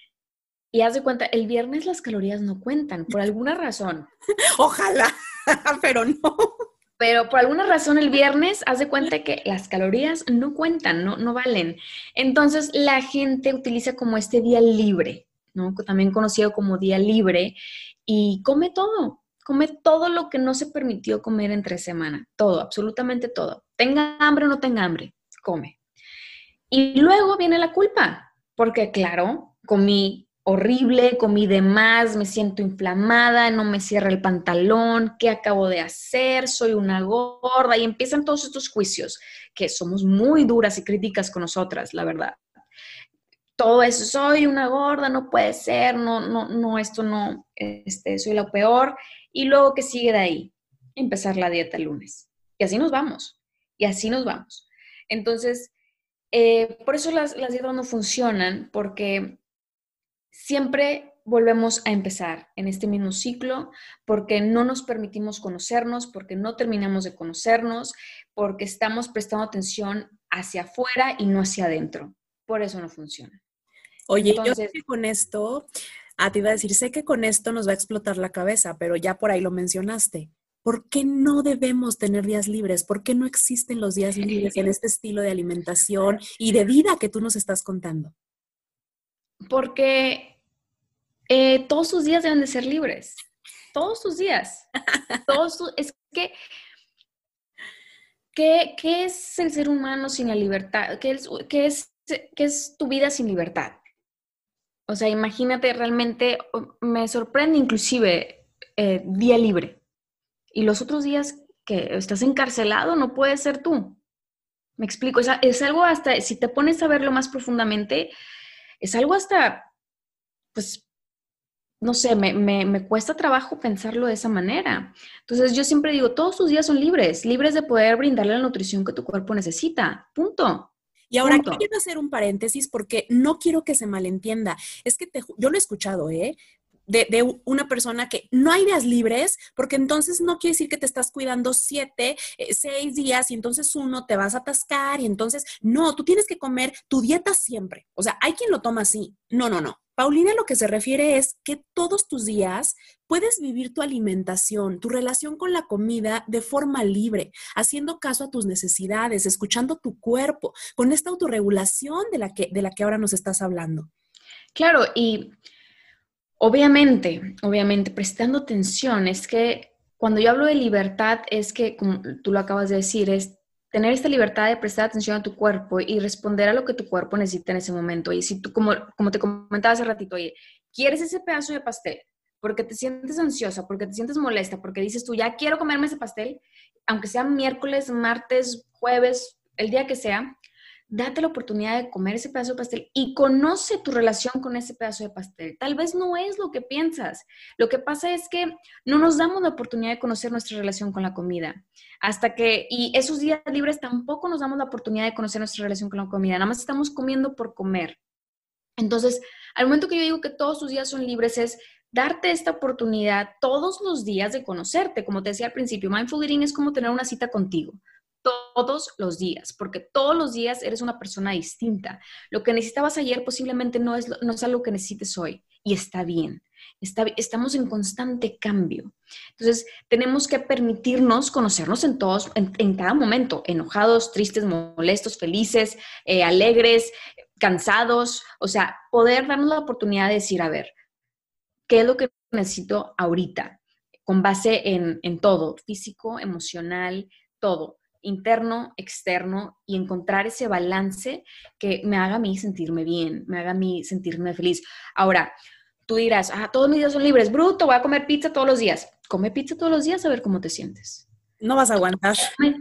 Y haz de cuenta, el viernes las calorías no cuentan por alguna razón. Ojalá, pero no. Pero por alguna razón el viernes haz de cuenta que las calorías no cuentan, no, no valen. Entonces la gente utiliza como este día libre, ¿no? También conocido como día libre, y come todo. Come todo lo que no se permitió comer entre semana. Todo, absolutamente todo. Tenga hambre o no tenga hambre, come. Y luego viene la culpa, porque claro, comí horrible, comí de más, me siento inflamada, no me cierra el pantalón, ¿qué acabo de hacer? Soy una gorda. Y empiezan todos estos juicios, que somos muy duras y críticas con nosotras, la verdad. Todo eso, soy una gorda, no puede ser, no, no, no, esto no, este, soy lo peor. Y luego, ¿qué sigue de ahí? Empezar la dieta el lunes. Y así nos vamos, y así nos vamos. Entonces, eh, por eso las, las dietas no funcionan, porque siempre volvemos a empezar en este mismo ciclo, porque no nos permitimos conocernos, porque no terminamos de conocernos, porque estamos prestando atención hacia afuera y no hacia adentro. Por eso no funciona. Oye, Entonces, yo sé que con esto, ah, te iba a decir, sé que con esto nos va a explotar la cabeza, pero ya por ahí lo mencionaste. ¿Por qué no debemos tener días libres? ¿Por qué no existen los días libres en este estilo de alimentación y de vida que tú nos estás contando? Porque eh, todos tus días deben de ser libres. Todos tus días. Todos tus, es que, ¿qué, ¿qué es el ser humano sin la libertad? ¿Qué es, qué es, qué es tu vida sin libertad? O sea, imagínate, realmente me sorprende inclusive eh, día libre. Y los otros días que estás encarcelado no puedes ser tú. Me explico, es, es algo hasta, si te pones a verlo más profundamente, es algo hasta, pues, no sé, me, me, me cuesta trabajo pensarlo de esa manera. Entonces yo siempre digo, todos tus días son libres, libres de poder brindarle la nutrición que tu cuerpo necesita. Punto. Y ahora Punto. Quiero hacer un paréntesis porque no quiero que se malentienda. Es que te, yo lo he escuchado, ¿eh? De, de una persona que no hay días libres, porque entonces no quiere decir que te estás cuidando siete, eh, seis días y entonces uno te vas a atascar y entonces, no, tú tienes que comer tu dieta siempre. O sea, hay quien lo toma así. No, no, no. Paulina lo que se refiere es que todos tus días puedes vivir tu alimentación, tu relación con la comida de forma libre, haciendo caso a tus necesidades, escuchando tu cuerpo, con esta autorregulación de la que, de la que ahora nos estás hablando. Claro, y obviamente, obviamente, prestando atención, es que cuando yo hablo de libertad, es que, como tú lo acabas de decir, es tener esta libertad de prestar atención a tu cuerpo y responder a lo que tu cuerpo necesita en ese momento. Y si tú, como, como te comentaba hace ratito, oye, ¿quieres ese pedazo de pastel? Porque te sientes ansiosa, porque te sientes molesta, porque dices tú, ya quiero comerme ese pastel, aunque sea miércoles, martes, jueves, el día que sea, date la oportunidad de comer ese pedazo de pastel y conoce tu relación con ese pedazo de pastel. Tal vez no es lo que piensas. Lo que pasa es que no nos damos la oportunidad de conocer nuestra relación con la comida. Hasta que, y esos días libres tampoco nos damos la oportunidad de conocer nuestra relación con la comida. Nada más estamos comiendo por comer. Entonces, al momento que yo digo que todos tus días son libres es darte esta oportunidad todos los días de conocerte. Como te decía al principio, mindful eating es como tener una cita contigo. Todos los días, porque todos los días eres una persona distinta. Lo que necesitabas ayer posiblemente no es, no es algo que necesites hoy y está bien. Está, estamos en constante cambio. Entonces, tenemos que permitirnos conocernos en todos, en, en cada momento, enojados, tristes, molestos, felices, eh, alegres, cansados, o sea, poder darnos la oportunidad de decir, a ver, ¿qué es lo que necesito ahorita? Con base en, en todo, físico, emocional, todo. Interno, externo, y encontrar ese balance que me haga a mí sentirme bien, me haga a mí sentirme feliz. Ahora, tú dirás, ah, todos mis días son libres, bruto, voy a comer pizza todos los días. Come pizza todos los días a ver cómo te sientes. No vas a aguantar.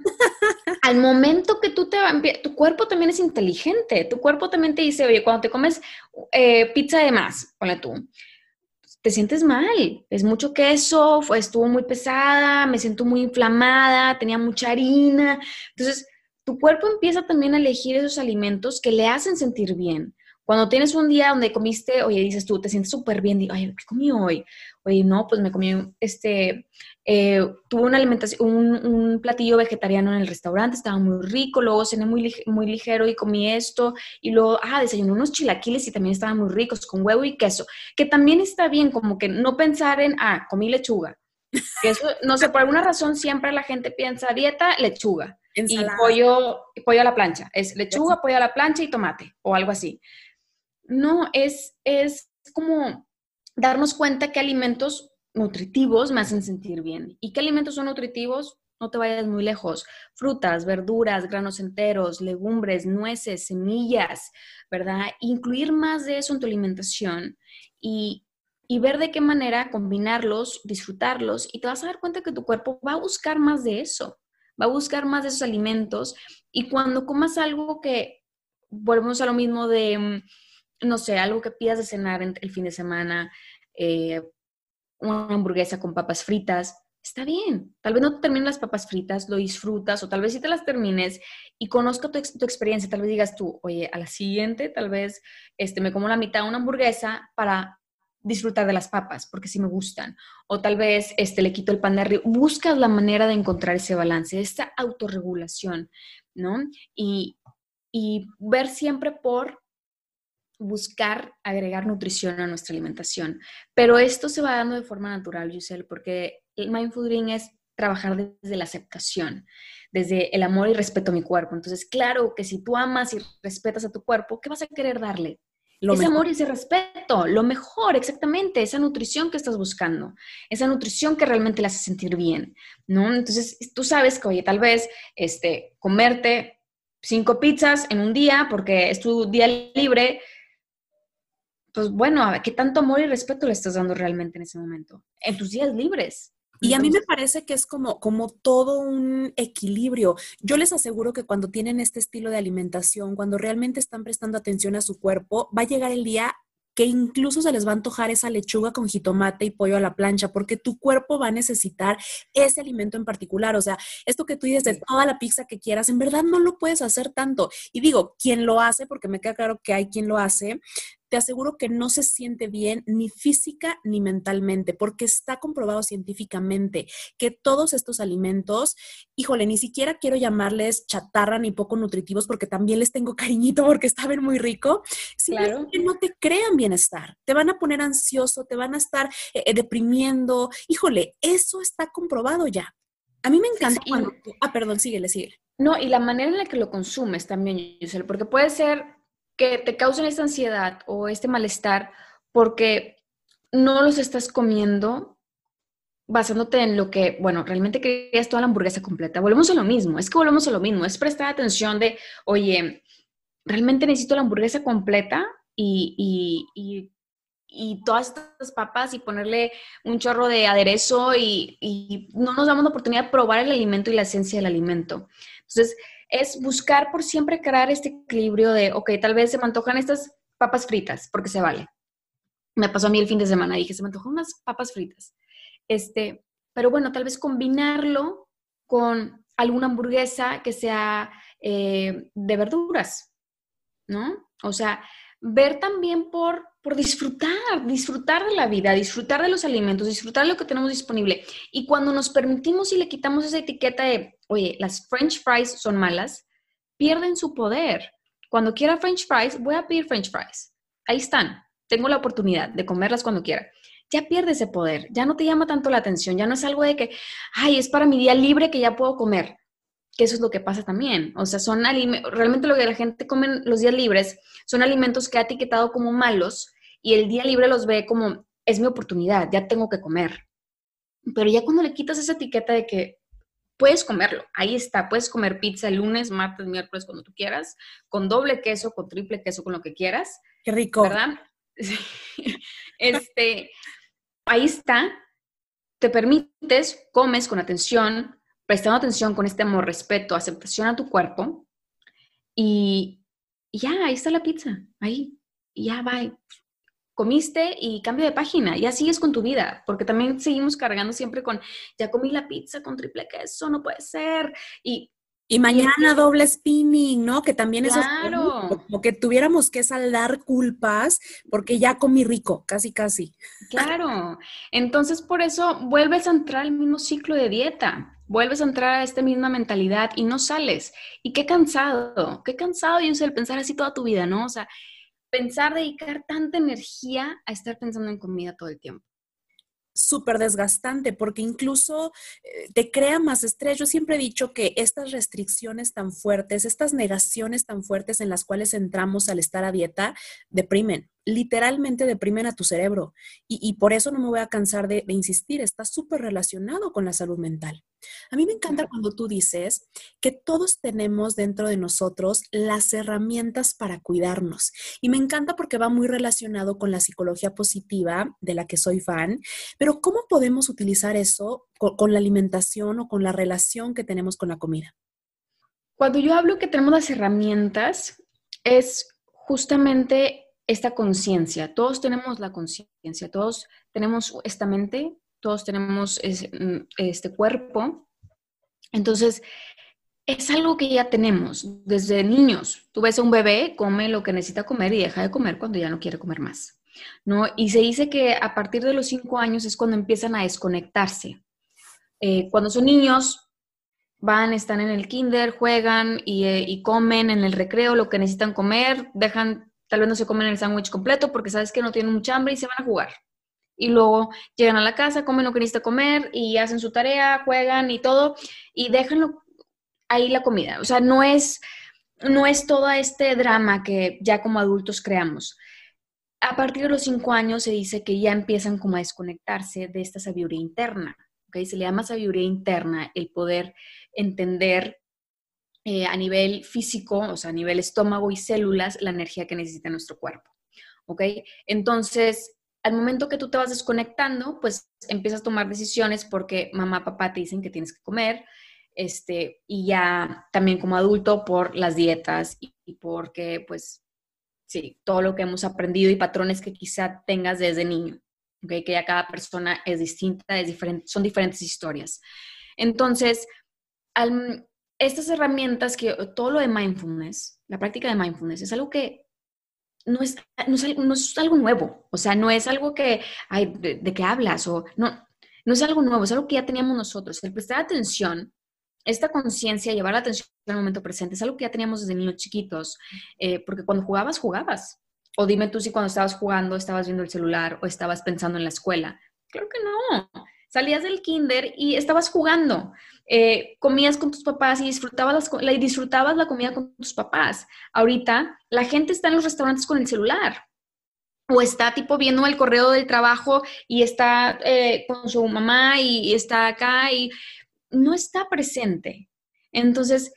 Al momento que tú te vas, tu cuerpo también es inteligente, tu cuerpo también te dice, oye, cuando te comes eh, pizza de más, ponle tú, te sientes mal, es mucho queso, fue, estuvo muy pesada, me siento muy inflamada, tenía mucha harina. Entonces, tu cuerpo empieza también a elegir esos alimentos que le hacen sentir bien. Cuando tienes un día donde comiste, oye, dices tú, te sientes súper bien, digo, oye, ¿qué comí hoy? Oye, no, pues me comí, este, eh, tuve una alimentación, un, un platillo vegetariano en el restaurante, estaba muy rico, luego cené muy, lig muy ligero y comí esto, y luego, ah, desayuné unos chilaquiles y también estaban muy ricos, con huevo y queso, que también está bien, como que no pensar en, ah, comí lechuga, que eso, no sé, por alguna razón siempre la gente piensa dieta, lechuga, ensalada. Y pollo, pollo a la plancha, es lechuga, pollo a la plancha y tomate, o algo así. No, es, es como darnos cuenta qué alimentos nutritivos me hacen sentir bien. ¿Y qué alimentos son nutritivos? No te vayas muy lejos. Frutas, verduras, granos enteros, legumbres, nueces, semillas, ¿verdad? Incluir más de eso en tu alimentación y, y ver de qué manera combinarlos, disfrutarlos, y te vas a dar cuenta que tu cuerpo va a buscar más de eso, va a buscar más de esos alimentos. Y cuando comas algo que, volvemos a lo mismo de, no sé, algo que pidas de cenar el fin de semana, eh, una hamburguesa con papas fritas, está bien. Tal vez no te termines las papas fritas, lo disfrutas, o tal vez sí te las termines y conozca tu, ex- tu experiencia. Tal vez digas tú, oye, a la siguiente tal vez este, me como la mitad de una hamburguesa para disfrutar de las papas, porque sí me gustan. O tal vez este, le quito el pan de arriba. Buscas la manera de encontrar ese balance, esta autorregulación, ¿no? Y, y ver siempre por buscar agregar nutrición a nuestra alimentación. Pero esto se va dando de forma natural, Giselle, porque el mindful eating es trabajar desde la aceptación, desde el amor y respeto a mi cuerpo. Entonces, claro que si tú amas y respetas a tu cuerpo, ¿qué vas a querer darle? Lo Ese mejor. amor y ese respeto, lo mejor, exactamente, esa nutrición que estás buscando, esa nutrición que realmente le hace sentir bien, ¿no? Entonces, tú sabes que, oye, tal vez este, comerte cinco pizzas en un día porque es tu día libre, pues bueno, a ver, ¿qué tanto amor y respeto le estás dando realmente en ese momento? En tus días libres. Y a mí me Entonces, parece que es como, como todo un equilibrio. Yo les aseguro que cuando tienen este estilo de alimentación, cuando realmente están prestando atención a su cuerpo, va a llegar el día que incluso se les va a antojar esa lechuga con jitomate y pollo a la plancha, porque tu cuerpo va a necesitar ese alimento en particular. O sea, esto que tú dices de sí, toda la pizza que quieras, en verdad no lo puedes hacer tanto. Y digo, quien lo hace, porque me queda claro que hay quien lo hace, te aseguro que no se siente bien ni física ni mentalmente, porque está comprobado científicamente que todos estos alimentos, híjole, ni siquiera quiero llamarles chatarra ni poco nutritivos, porque también les tengo cariñito porque saben muy rico, claro. simplemente no te crean bienestar, te van a poner ansioso, te van a estar eh, deprimiendo, híjole, eso está comprobado ya. A mí me Sí, encanta y, cuando, ah, perdón, síguele, síguele. no, y la manera en la que lo consumes también, Giselle, porque puede ser que te causen esta ansiedad o este malestar porque no los estás comiendo basándote en lo que, bueno, realmente querías toda la hamburguesa completa. Volvemos a lo mismo, es que volvemos a lo mismo, es prestar atención de, oye, realmente necesito la hamburguesa completa y, y, y, y todas estas papas y ponerle un chorro de aderezo y, y no nos damos la oportunidad de probar el alimento y la esencia del alimento. Entonces, es buscar por siempre crear este equilibrio de, ok, tal vez se me antojan estas papas fritas, porque se vale. Me pasó a mí el fin de semana, dije, se me antojan unas papas fritas. Este, pero bueno, tal vez combinarlo con alguna hamburguesa que sea eh, de verduras, ¿no? O sea, ver también por, por disfrutar, disfrutar de la vida, disfrutar de los alimentos, disfrutar de lo que tenemos disponible. Y cuando nos permitimos y le quitamos esa etiqueta de, oye, las French fries son malas, pierden su poder. Cuando quiera French fries, voy a pedir French fries. Ahí están. Tengo la oportunidad de comerlas cuando quiera. Ya pierde ese poder, ya no te llama tanto la atención, ya no es algo de que, ay, es para mi día libre que ya puedo comer, que eso es lo que pasa también. O sea, son alimentos, realmente lo que la gente come en los días libres son alimentos que ha etiquetado como malos y el día libre los ve como, es mi oportunidad, ya tengo que comer. Pero ya cuando le quitas esa etiqueta de que puedes comerlo, ahí está, puedes comer pizza el lunes, martes, miércoles, cuando tú quieras, con doble queso, con triple queso, con lo que quieras, Qué rico. ¿verdad? Este, ahí está, te permites, comes con atención, prestando atención con este amor, respeto, aceptación a tu cuerpo y, y ya, ahí está la pizza, ahí, y ya va, comiste y cambio de página, ya sigues con tu vida, porque también seguimos cargando siempre con, ya comí la pizza con triple queso, no puede ser, y, Y y el mañana que, doble spinning, ¿no? Que también eso es claro, como que tuviéramos que saldar culpas porque ya comí rico, casi, casi. claro. Entonces, por eso vuelves a entrar al mismo ciclo de dieta, vuelves a entrar a esta misma mentalidad y no sales. Y qué cansado, qué cansado, yo sé, el pensar así toda tu vida, ¿no? O sea, pensar, dedicar tanta energía a estar pensando en comida todo el tiempo. Súper desgastante porque incluso eh, te crea más estrés. Yo siempre he dicho que estas restricciones tan fuertes, estas negaciones tan fuertes en las cuales entramos al estar a dieta, deprimen. literalmente deprimen a tu cerebro. Y, y por eso no me voy a cansar de, de insistir, está súper relacionado con la salud mental. A mí me encanta cuando tú dices que todos tenemos dentro de nosotros las herramientas para cuidarnos. Y me encanta porque va muy relacionado con la psicología positiva, de la que soy fan. Pero ¿cómo podemos utilizar eso con, con la alimentación o con la relación que tenemos con la comida? Cuando yo hablo que tenemos las herramientas, es justamente esta conciencia. Todos tenemos la conciencia, todos tenemos esta mente, todos tenemos este cuerpo. Entonces, es algo que ya tenemos desde niños. Tú ves a un bebé, come lo que necesita comer y deja de comer cuando ya no quiere comer más, ¿no? Y se dice que a partir de los cinco años es cuando empiezan a desconectarse. Eh, cuando son niños, van, están en el kinder, juegan y, eh, y comen en el recreo lo que necesitan comer, dejan, tal vez no se comen el sándwich completo porque sabes que no tienen mucha hambre y se van a jugar. Y luego llegan a la casa, comen lo que necesitan comer y hacen su tarea, juegan y todo, y dejan ahí la comida. O sea, no es, no es todo este drama que ya como adultos creamos. A partir de los cinco años se dice que ya empiezan como a desconectarse de esta sabiduría interna. ¿Okay? Se le llama sabiduría interna el poder entender eh, a nivel físico, o sea, a nivel estómago y células, la energía que necesita nuestro cuerpo. ¿Ok? Entonces, al momento que tú te vas desconectando, pues empiezas a tomar decisiones porque mamá, papá te dicen que tienes que comer, este, y ya también como adulto por las dietas y, y porque, pues, sí, todo lo que hemos aprendido y patrones que quizá tengas desde niño. Okay, que ya cada persona es distinta, es diferente, son diferentes historias. Entonces, al, estas herramientas, que todo lo de mindfulness, la práctica de mindfulness, es algo que no es, no es, no es algo nuevo. O sea, no es algo que, ay, de, de qué hablas, o no, no es algo nuevo, es algo que ya teníamos nosotros. El prestar atención, esta conciencia, llevar la atención al momento presente, es algo que ya teníamos desde niños chiquitos, eh, porque cuando jugabas, jugabas. O dime tú si cuando estabas jugando estabas viendo el celular o estabas pensando en la escuela. Claro que no. Salías del kinder y estabas jugando. Eh, comías con tus papás y disfrutabas, las, la, disfrutabas la comida con tus papás. Ahorita la gente está en los restaurantes con el celular. O está tipo viendo el correo del trabajo y está eh, con su mamá y está acá y no está presente. Entonces,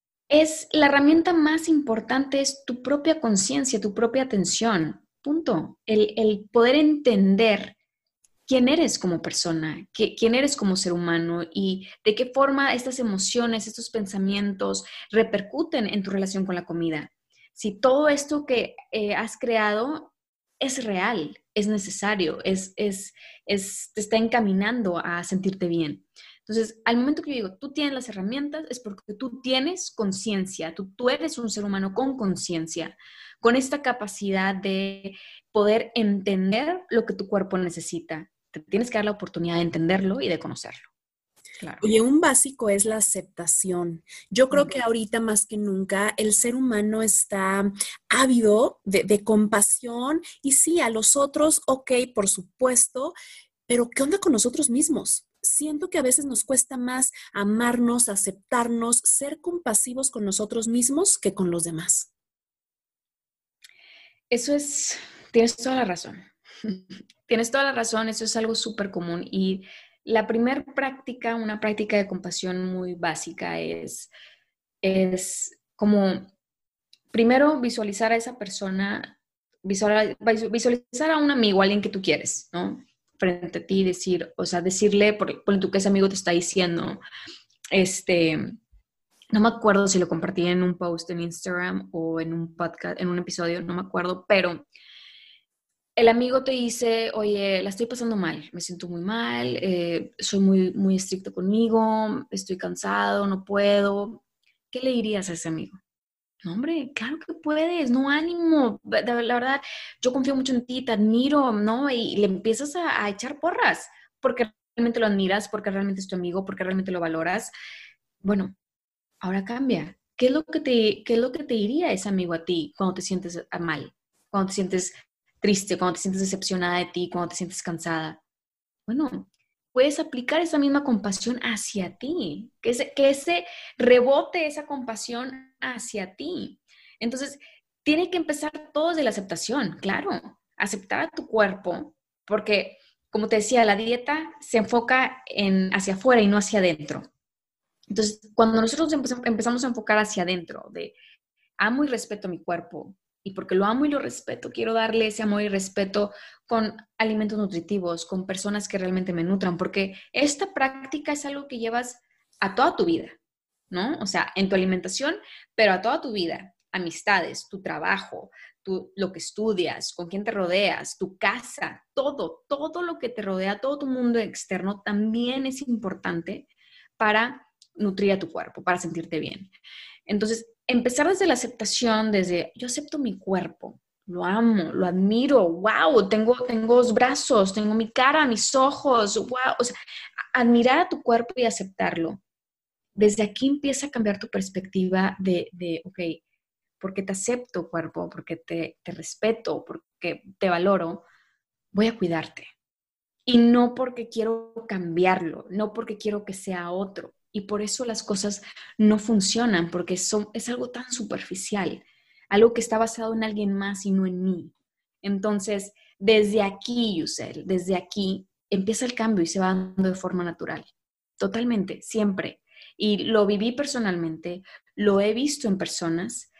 es la herramienta más importante, es tu propia conciencia, tu propia atención, punto. El, el poder entender quién eres como persona, qué, quién eres como ser humano y de qué forma estas emociones, estos pensamientos repercuten en tu relación con la comida. Si todo esto que eh, has creado es real, es necesario, es, es, es, te está encaminando a sentirte bien. Entonces, al momento que yo digo, tú tienes las herramientas, es porque tú tienes conciencia, tú, tú eres un ser humano con conciencia, con esta capacidad de poder entender lo que tu cuerpo necesita. Te tienes que dar la oportunidad de entenderlo y de conocerlo. Claro. Oye, un básico es la aceptación. Yo creo que ahorita más que nunca el ser humano está ávido de, de compasión y sí, a los otros, ok, por supuesto, pero ¿qué onda con nosotros mismos? Siento que a veces nos cuesta más amarnos, aceptarnos, ser compasivos con nosotros mismos que con los demás. Eso es, tienes toda la razón. Tienes toda la razón, eso es algo súper común. Y la primera práctica, una práctica de compasión muy básica es, es como, primero visualizar a esa persona, visualizar a un amigo, a alguien que tú quieres, ¿no? Frente a ti, decir, o sea, decirle, por, por tú que ese amigo te está diciendo, este, no me acuerdo si lo compartí en un post en Instagram o en un podcast, en un episodio, no me acuerdo, pero el amigo te dice, oye, la estoy pasando mal, me siento muy mal, eh, soy muy, muy estricto conmigo, estoy cansado, no puedo. ¿Qué le dirías a ese amigo? No, hombre, claro que puedes, no, ánimo, la verdad, yo confío mucho en ti, te admiro, ¿no? Y le empiezas a, a echar porras, porque realmente lo admiras, porque realmente es tu amigo, porque realmente lo valoras. Bueno, ahora cambia. ¿Qué es lo que te, qué es lo que te diría ese amigo a ti cuando te sientes mal, cuando te sientes triste, cuando te sientes decepcionada de ti, cuando te sientes cansada? Bueno, puedes aplicar esa misma compasión hacia ti, que ese, que ese rebote esa compasión hacia ti. Entonces, tiene que empezar todo desde la aceptación, claro, aceptar a tu cuerpo, porque como te decía, la dieta se enfoca en hacia afuera y no hacia adentro. Entonces, cuando nosotros empezamos a enfocar hacia adentro, de amo y respeto mi cuerpo, y porque lo amo y lo respeto, quiero darle ese amor y respeto con alimentos nutritivos, con personas que realmente me nutran, porque esta práctica es algo que llevas a toda tu vida, ¿no? O sea, en tu alimentación, pero a toda tu vida, amistades, tu trabajo, tu, lo que estudias, con quién te rodeas, tu casa, todo, todo lo que te rodea, todo tu mundo externo también es importante para nutrir a tu cuerpo, para sentirte bien. Entonces, empezar desde la aceptación, desde yo acepto mi cuerpo, lo amo, lo admiro, wow, tengo, tengo los brazos, tengo mi cara, mis ojos, wow, o sea, admirar a tu cuerpo y aceptarlo. Desde aquí empieza a cambiar tu perspectiva de, de ok, porque te acepto, cuerpo, porque te, te respeto, porque te valoro, voy a cuidarte. Y no porque quiero cambiarlo, no porque quiero que sea otro. Y por eso las cosas no funcionan, porque son, es algo tan superficial, algo que está basado en alguien más y no en mí. Entonces, desde aquí, Yusel, desde aquí empieza el cambio y se va dando de forma natural. Totalmente, siempre. Y lo viví personalmente, lo he visto en personas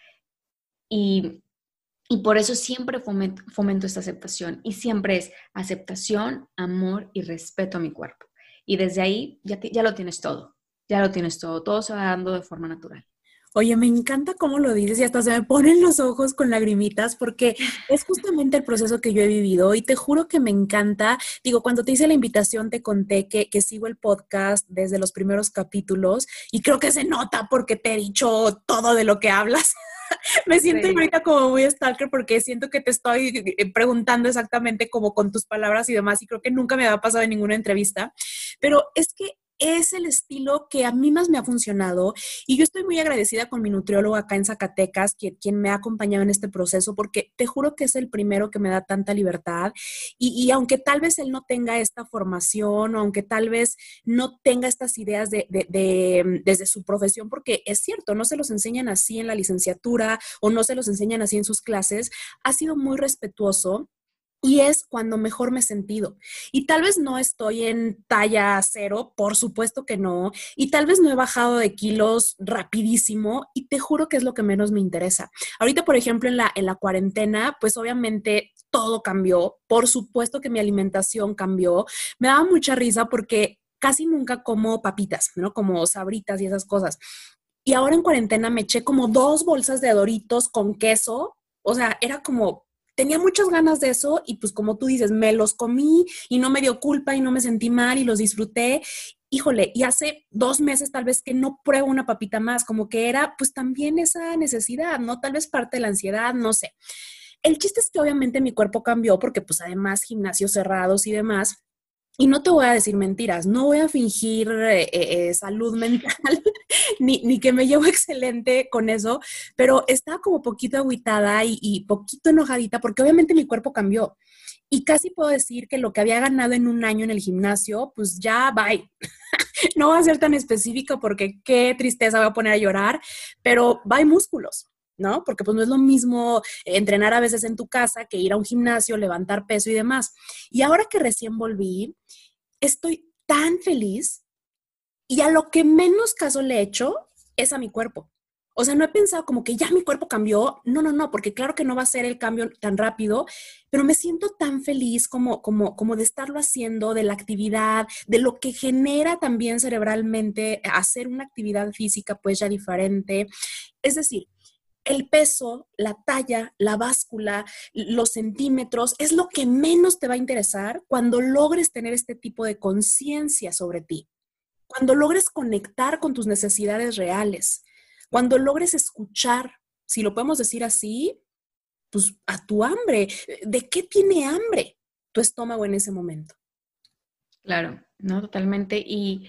y, y por eso siempre fomento, fomento esta aceptación. Y siempre es aceptación, amor y respeto a mi cuerpo. Y desde ahí ya, te, ya lo tienes todo. Ya lo tienes todo, todo se va dando de forma natural. Oye, me encanta cómo lo dices y hasta se me ponen los ojos con lagrimitas porque es justamente el proceso que yo he vivido y te juro que me encanta. Digo, cuando te hice la invitación te conté que, que sigo el podcast desde los primeros capítulos y creo que se nota porque te he dicho todo de lo que hablas. Me siento Sí. ahorita como muy stalker porque siento que te estoy preguntando exactamente como con tus palabras y demás y creo que nunca me había pasado en ninguna entrevista, pero es que es el estilo que a mí más me ha funcionado y yo estoy muy agradecida con mi nutriólogo acá en Zacatecas, quien, quien me ha acompañado en este proceso, porque te juro que es el primero que me da tanta libertad y, y aunque tal vez él no tenga esta formación, o aunque tal vez no tenga estas ideas de, de, de, desde su profesión, porque es cierto, no se los enseñan así en la licenciatura o no se los enseñan así en sus clases, ha sido muy respetuoso. Y es cuando mejor me he sentido. Y tal vez no estoy en talla cero, por supuesto que no. Y tal vez no he bajado de kilos rapidísimo. Y te juro que es lo que menos me interesa. Ahorita, por ejemplo, en la, en la cuarentena, pues obviamente todo cambió. Por supuesto que mi alimentación cambió. Me daba mucha risa porque casi nunca como papitas, ¿no? Como sabritas y esas cosas. Y ahora en cuarentena me eché como dos bolsas de Doritos con queso. O sea, era como tenía muchas ganas de eso y pues como tú dices, me los comí y no me dio culpa y no me sentí mal y los disfruté. Híjole, y hace dos meses tal vez que no pruebo una papita más, como que era pues también esa necesidad, ¿no? Tal vez parte de la ansiedad, no sé. El chiste es que obviamente mi cuerpo cambió porque pues además gimnasios cerrados y demás. Y no te voy a decir mentiras, no voy a fingir eh, eh, salud mental, ni, ni que me llevo excelente con eso, pero estaba como poquito agüitada y, y poquito enojadita porque obviamente mi cuerpo cambió. Y casi puedo decir que lo que había ganado en un año en el gimnasio, pues ya, bye. No va a ser tan específico porque qué tristeza voy a poner a llorar, pero bye músculos. ¿No? Porque pues no es lo mismo entrenar a veces en tu casa que ir a un gimnasio, levantar peso y demás. Y ahora que recién volví, estoy tan feliz y a lo que menos caso le he hecho es a mi cuerpo. O sea, no he pensado como que ya mi cuerpo cambió. No, no, no, porque claro que no va a ser el cambio tan rápido, pero me siento tan feliz como, como, como de estarlo haciendo, de la actividad, de lo que genera también cerebralmente hacer una actividad física pues ya diferente. Es decir, el peso, la talla, la báscula, los centímetros, es lo que menos te va a interesar cuando logres tener este tipo de conciencia sobre ti, cuando logres conectar con tus necesidades reales, cuando logres escuchar, si lo podemos decir así, pues a tu hambre. ¿De qué tiene hambre tu estómago en ese momento? Claro, no, totalmente. Y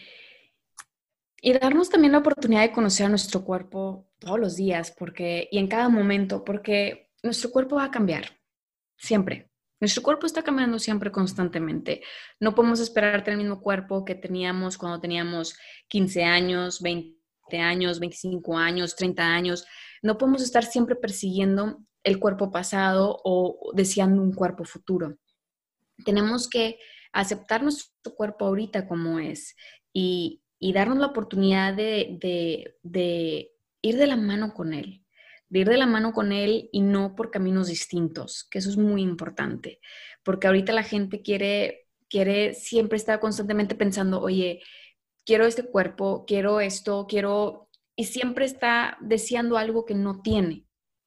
Y darnos también la oportunidad de conocer a nuestro cuerpo todos los días, porque, y en cada momento, porque nuestro cuerpo va a cambiar, siempre. Nuestro cuerpo está cambiando siempre constantemente. No podemos esperar tener el mismo cuerpo que teníamos cuando teníamos quince años, veinte años, veinticinco años, treinta años. No podemos estar siempre persiguiendo el cuerpo pasado o deseando un cuerpo futuro. Tenemos que aceptar nuestro cuerpo ahorita como es y, y darnos la oportunidad de, de, de ir de la mano con él, de ir de la mano con él y no por caminos distintos, que eso es muy importante, porque ahorita la gente quiere, quiere siempre estar constantemente pensando, oye, quiero este cuerpo, quiero esto, quiero, y siempre está deseando algo que no tiene.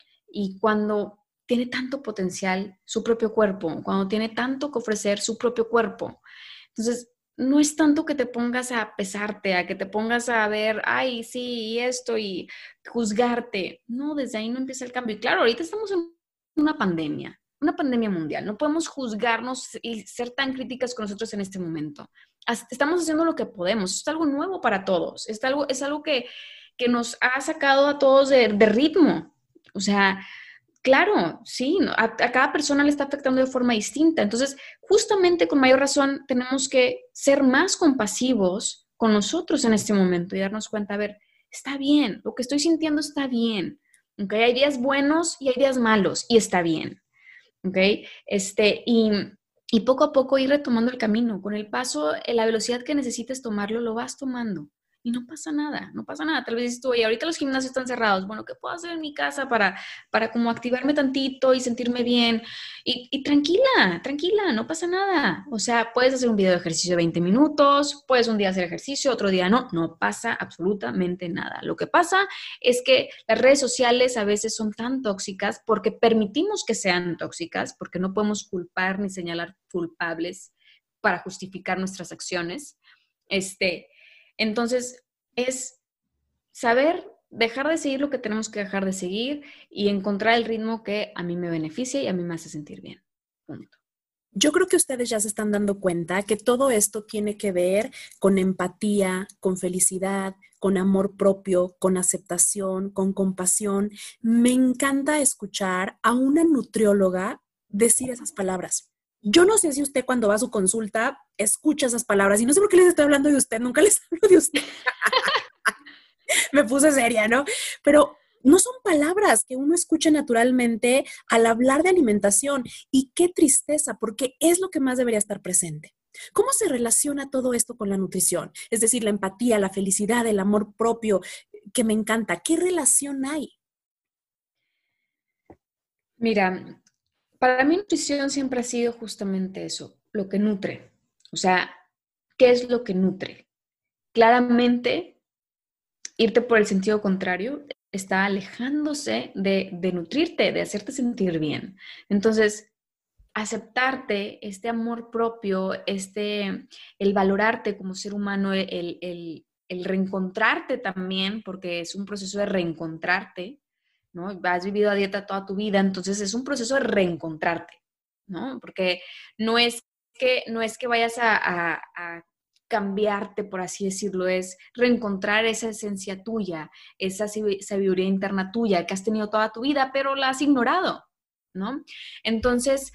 Y cuando tiene tanto potencial su propio cuerpo, cuando tiene tanto que ofrecer su propio cuerpo. Entonces, no es tanto que te pongas a pesarte, a que te pongas a ver, ay, sí, y esto, y juzgarte. No, desde ahí no empieza el cambio. Y claro, ahorita estamos en una pandemia, una pandemia mundial. No podemos juzgarnos y ser tan críticas con nosotros en este momento. Estamos haciendo lo que podemos. Es algo nuevo para todos. Es algo, es algo que, que nos ha sacado a todos de, de ritmo. O sea, claro, sí, a, a cada persona le está afectando de forma distinta. Entonces, justamente con mayor razón, tenemos que ser más compasivos con nosotros en este momento y darnos cuenta, a ver, está bien, lo que estoy sintiendo está bien. ¿Okay? Hay días buenos y hay días malos y está bien. ¿Okay? Este, y, y poco a poco ir retomando el camino. Con el paso, la velocidad que necesites tomarlo, lo vas tomando. Y no pasa nada, no pasa nada. Tal vez dices tú, oye, ahorita los gimnasios están cerrados. Bueno, ¿qué puedo hacer en mi casa para, para como activarme tantito y sentirme bien? Y, y tranquila, tranquila, no pasa nada. O sea, puedes hacer un video de ejercicio de veinte minutos, puedes un día hacer ejercicio, otro día no. No pasa absolutamente nada. Lo que pasa es que las redes sociales a veces son tan tóxicas porque permitimos que sean tóxicas, porque no podemos culpar ni señalar culpables para justificar nuestras acciones. Este... Entonces, es saber dejar de seguir lo que tenemos que dejar de seguir y encontrar el ritmo que a mí me beneficia y a mí me hace sentir bien. Punto. Yo creo que ustedes ya se están dando cuenta que todo esto tiene que ver con empatía, con felicidad, con amor propio, con aceptación, con compasión. Me encanta escuchar a una nutrióloga decir esas palabras. Yo no sé si usted cuando va a su consulta escucha esas palabras y no sé por qué les estoy hablando de usted, nunca les hablo de usted. Me puse seria, ¿no? Pero no son palabras que uno escucha naturalmente al hablar de alimentación y qué tristeza, porque es lo que más debería estar presente. ¿Cómo se relaciona todo esto con la nutrición? Es decir, la empatía, la felicidad, el amor propio, que me encanta. ¿Qué relación hay? Mira, para mí nutrición siempre ha sido justamente eso, lo que nutre. O sea, ¿qué es lo que nutre? Claramente, irte por el sentido contrario está alejándose de, de nutrirte, de hacerte sentir bien. Entonces, aceptarte, este amor propio, este, el valorarte como ser humano, el, el, el reencontrarte también, porque es un proceso de reencontrarte, ¿no? Has vivido a dieta toda tu vida, entonces es un proceso de reencontrarte, ¿no? Porque no es que, no es que vayas a, a, a cambiarte, por así decirlo, es reencontrar esa esencia tuya, esa sabiduría interna tuya que has tenido toda tu vida, pero la has ignorado, ¿no? Entonces,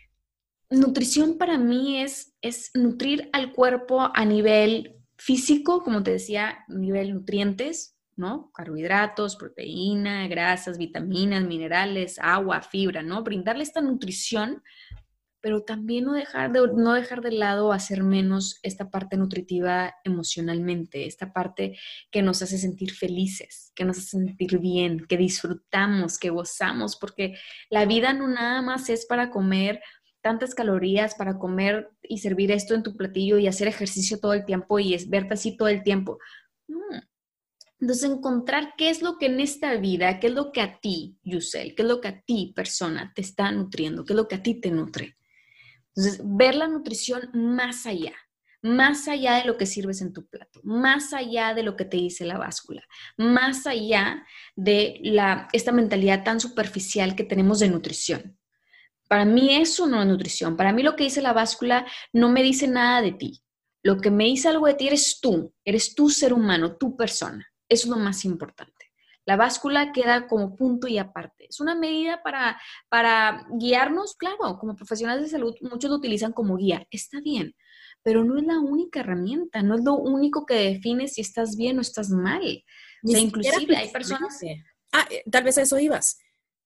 nutrición para mí es, es nutrir al cuerpo a nivel físico, como te decía, a nivel nutrientes, ¿no? Carbohidratos, proteína, grasas, vitaminas, minerales, agua, fibra, ¿no? Brindarle esta nutrición, pero también no dejar de, no dejar de lado hacer menos esta parte nutritiva emocionalmente, esta parte que nos hace sentir felices, que nos hace sentir bien, que disfrutamos, que gozamos, porque la vida no nada más es para comer tantas calorías, para comer y servir esto en tu platillo y hacer ejercicio todo el tiempo y es verte así todo el tiempo. No. Entonces, encontrar qué es lo que en esta vida, qué es lo que a ti, Yusel, qué es lo que a ti, persona, te está nutriendo, qué es lo que a ti te nutre. Entonces, ver la nutrición más allá, más allá de lo que sirves en tu plato, más allá de lo que te dice la báscula, más allá de la, esta mentalidad tan superficial que tenemos de nutrición. Para mí eso no es nutrición. Para mí lo que dice la báscula no me dice nada de ti. Lo que me dice algo de ti eres tú, eres tu ser humano, tu persona. Eso es lo más importante. La báscula queda como punto y aparte. Es una medida para, para guiarnos, claro, como profesionales de salud, muchos lo utilizan como guía. Está bien, pero no es la única herramienta, no es lo único que define si estás bien o estás mal. O sea, inclusive hay personas... Ah, tal vez a eso ibas.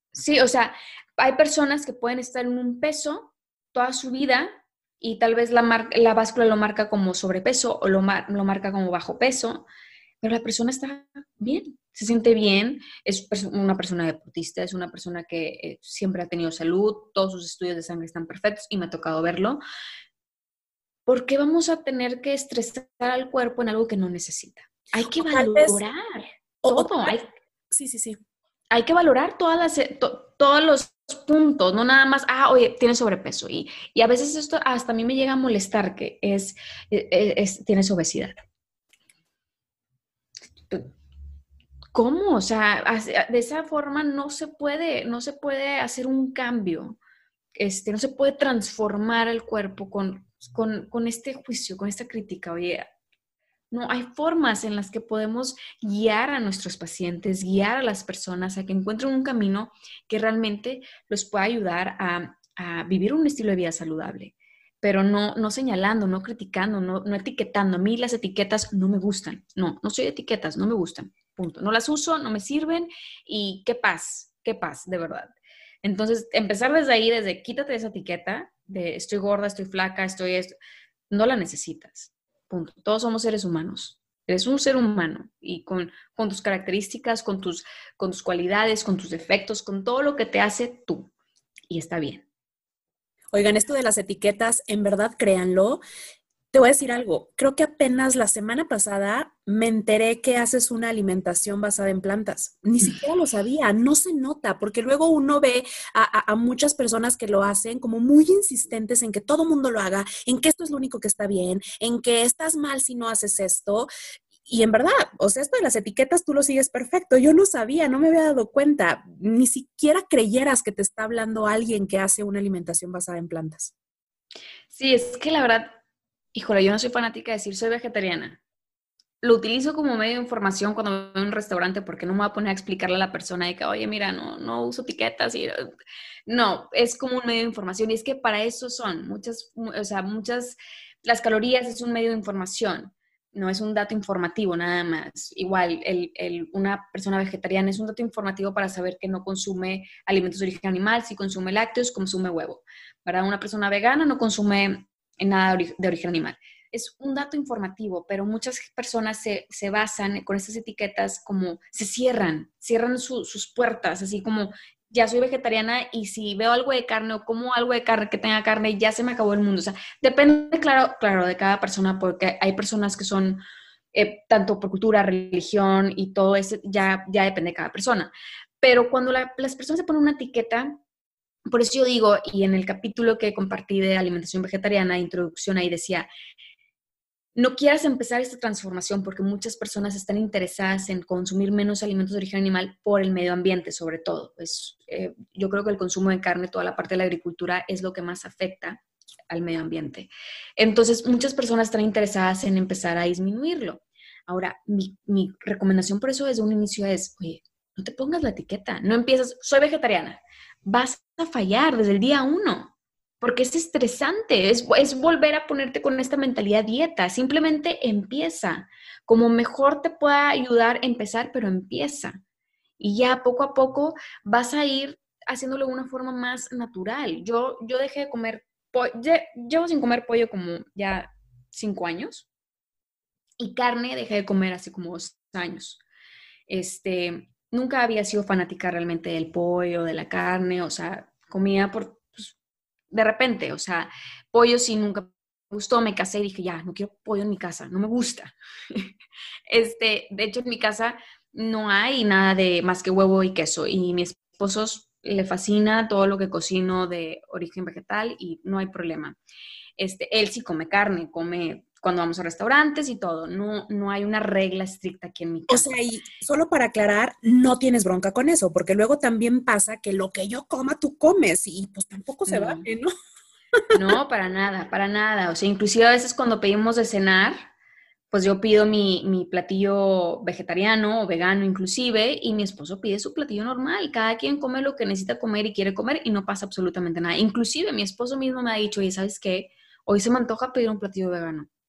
Sí, o sea, hay personas que pueden estar en un peso toda su vida y tal vez la, mar- la báscula lo marca como sobrepeso o lo, mar- lo marca como bajo peso, pero la persona está bien, se siente bien, es perso- una persona deportista, es una persona que eh, siempre ha tenido salud, todos sus estudios de sangre están perfectos y me ha tocado verlo. ¿Por qué vamos a tener que estresar al cuerpo en algo que no necesita? Hay que O tal vez, valorar o, o todo, tal hay, vez, sí, sí, sí. hay que valorar todas las, eh, to- todos los puntos, no nada más, ah, oye, tienes sobrepeso. Y, y a veces esto hasta a mí me llega a molestar, que es, es, es tienes obesidad. ¿Cómo? O sea, de esa forma no se puede, no se puede hacer un cambio. Este, no se puede transformar el cuerpo con, con, con este juicio, con esta crítica. Oye, no, hay formas en las que podemos guiar a nuestros pacientes, guiar a las personas a que encuentren un camino que realmente los pueda ayudar a, a vivir un estilo de vida saludable, pero no, no señalando, no criticando, no, no etiquetando. A mí las etiquetas no me gustan. No, no soy de etiquetas, no me gustan. Punto. No las uso, no me sirven y qué paz, qué paz, de verdad. Entonces, empezar desde ahí, desde quítate esa etiqueta de estoy gorda, estoy flaca, estoy esto, no la necesitas. Punto. Todos somos seres humanos. Eres un ser humano y con, con tus características, con tus, con tus cualidades, con tus defectos, con todo lo que te hace tú. Y está bien. Oigan, esto de las etiquetas, en verdad, créanlo. Te voy a decir algo. Creo que apenas la semana pasada me enteré que haces una alimentación basada en plantas. Ni siquiera lo sabía, no se nota, porque luego uno ve a, a- a muchas personas que lo hacen como muy insistentes en que todo mundo lo haga, en que esto es lo único que está bien, en que estás mal si no haces esto. Y en verdad, o sea, esto de las etiquetas tú lo sigues perfecto. Yo no sabía, no me había dado cuenta. Ni siquiera creyeras que te está hablando alguien que hace una alimentación basada en plantas. Sí, es que la verdad, híjole, yo no soy fanática de decir soy vegetariana. Lo utilizo como medio de información cuando voy a un restaurante porque no me voy a poner a explicarle a la persona de que, oye, mira, no, no uso etiquetas y no, es como un medio de información y es que para eso son muchas, o sea, muchas, las calorías es un medio de información, no es un dato informativo nada más. Igual, el, el, una persona vegetariana es un dato informativo para saber que no consume alimentos de origen animal, si consume lácteos, consume huevo. Para una persona vegana no consume nada de origen animal. Es un dato informativo, pero muchas personas se, se basan con estas etiquetas como se cierran, cierran su, sus puertas, así como ya soy vegetariana y si veo algo de carne o como algo de carne que tenga carne, ya se me acabó el mundo. O sea, depende, claro, claro, de cada persona, porque hay personas que son, eh, tanto por cultura, religión y todo eso, ya, ya depende de cada persona. Pero cuando la, las personas se ponen una etiqueta, por eso yo digo, y en el capítulo que compartí de alimentación vegetariana, introducción, ahí decía, no quieras empezar esta transformación porque muchas personas están interesadas en consumir menos alimentos de origen animal por el medio ambiente, sobre todo. Pues, eh, yo creo que el consumo de carne, toda la parte de la agricultura, es lo que más afecta al medio ambiente. Entonces, muchas personas están interesadas en empezar a disminuirlo. Ahora, mi, mi recomendación por eso desde un inicio es, oye, no te pongas la etiqueta, no empiezas, soy vegetariana, vas a fallar desde el día uno porque es estresante, es, es volver a ponerte con esta mentalidad dieta. Simplemente empieza. Como mejor te pueda ayudar a empezar, pero empieza. Y ya poco a poco vas a ir haciéndolo de una forma más natural. Yo, yo dejé de comer, pollo, llevo sin comer pollo como ya cinco años y carne dejé de comer hace como dos años. Este, nunca había sido fanática realmente del pollo, de la carne, o sea, comía por de repente, o sea, pollo sí nunca me gustó, me casé y dije, ya, no quiero pollo en mi casa, no me gusta. Este, de hecho, en mi casa no hay nada de más que huevo y queso y mi esposo le fascina todo lo que cocino de origen vegetal y no hay problema. Este, él sí come carne, come cuando vamos a restaurantes y todo, no, no hay una regla estricta aquí en mi O casa. sea, y solo para aclarar, no tienes bronca con eso, porque luego también pasa que lo que yo coma, tú comes y pues tampoco se vale, No. ¿no? No, para nada, para nada. O sea, inclusive a veces cuando pedimos de cenar, pues yo pido mi, mi platillo vegetariano o vegano inclusive y mi esposo pide su platillo normal. Cada quien come lo que necesita comer y quiere comer y no pasa absolutamente nada. Inclusive mi esposo mismo me ha dicho, oye, ¿sabes qué? Hoy se me antoja pedir un platillo vegano.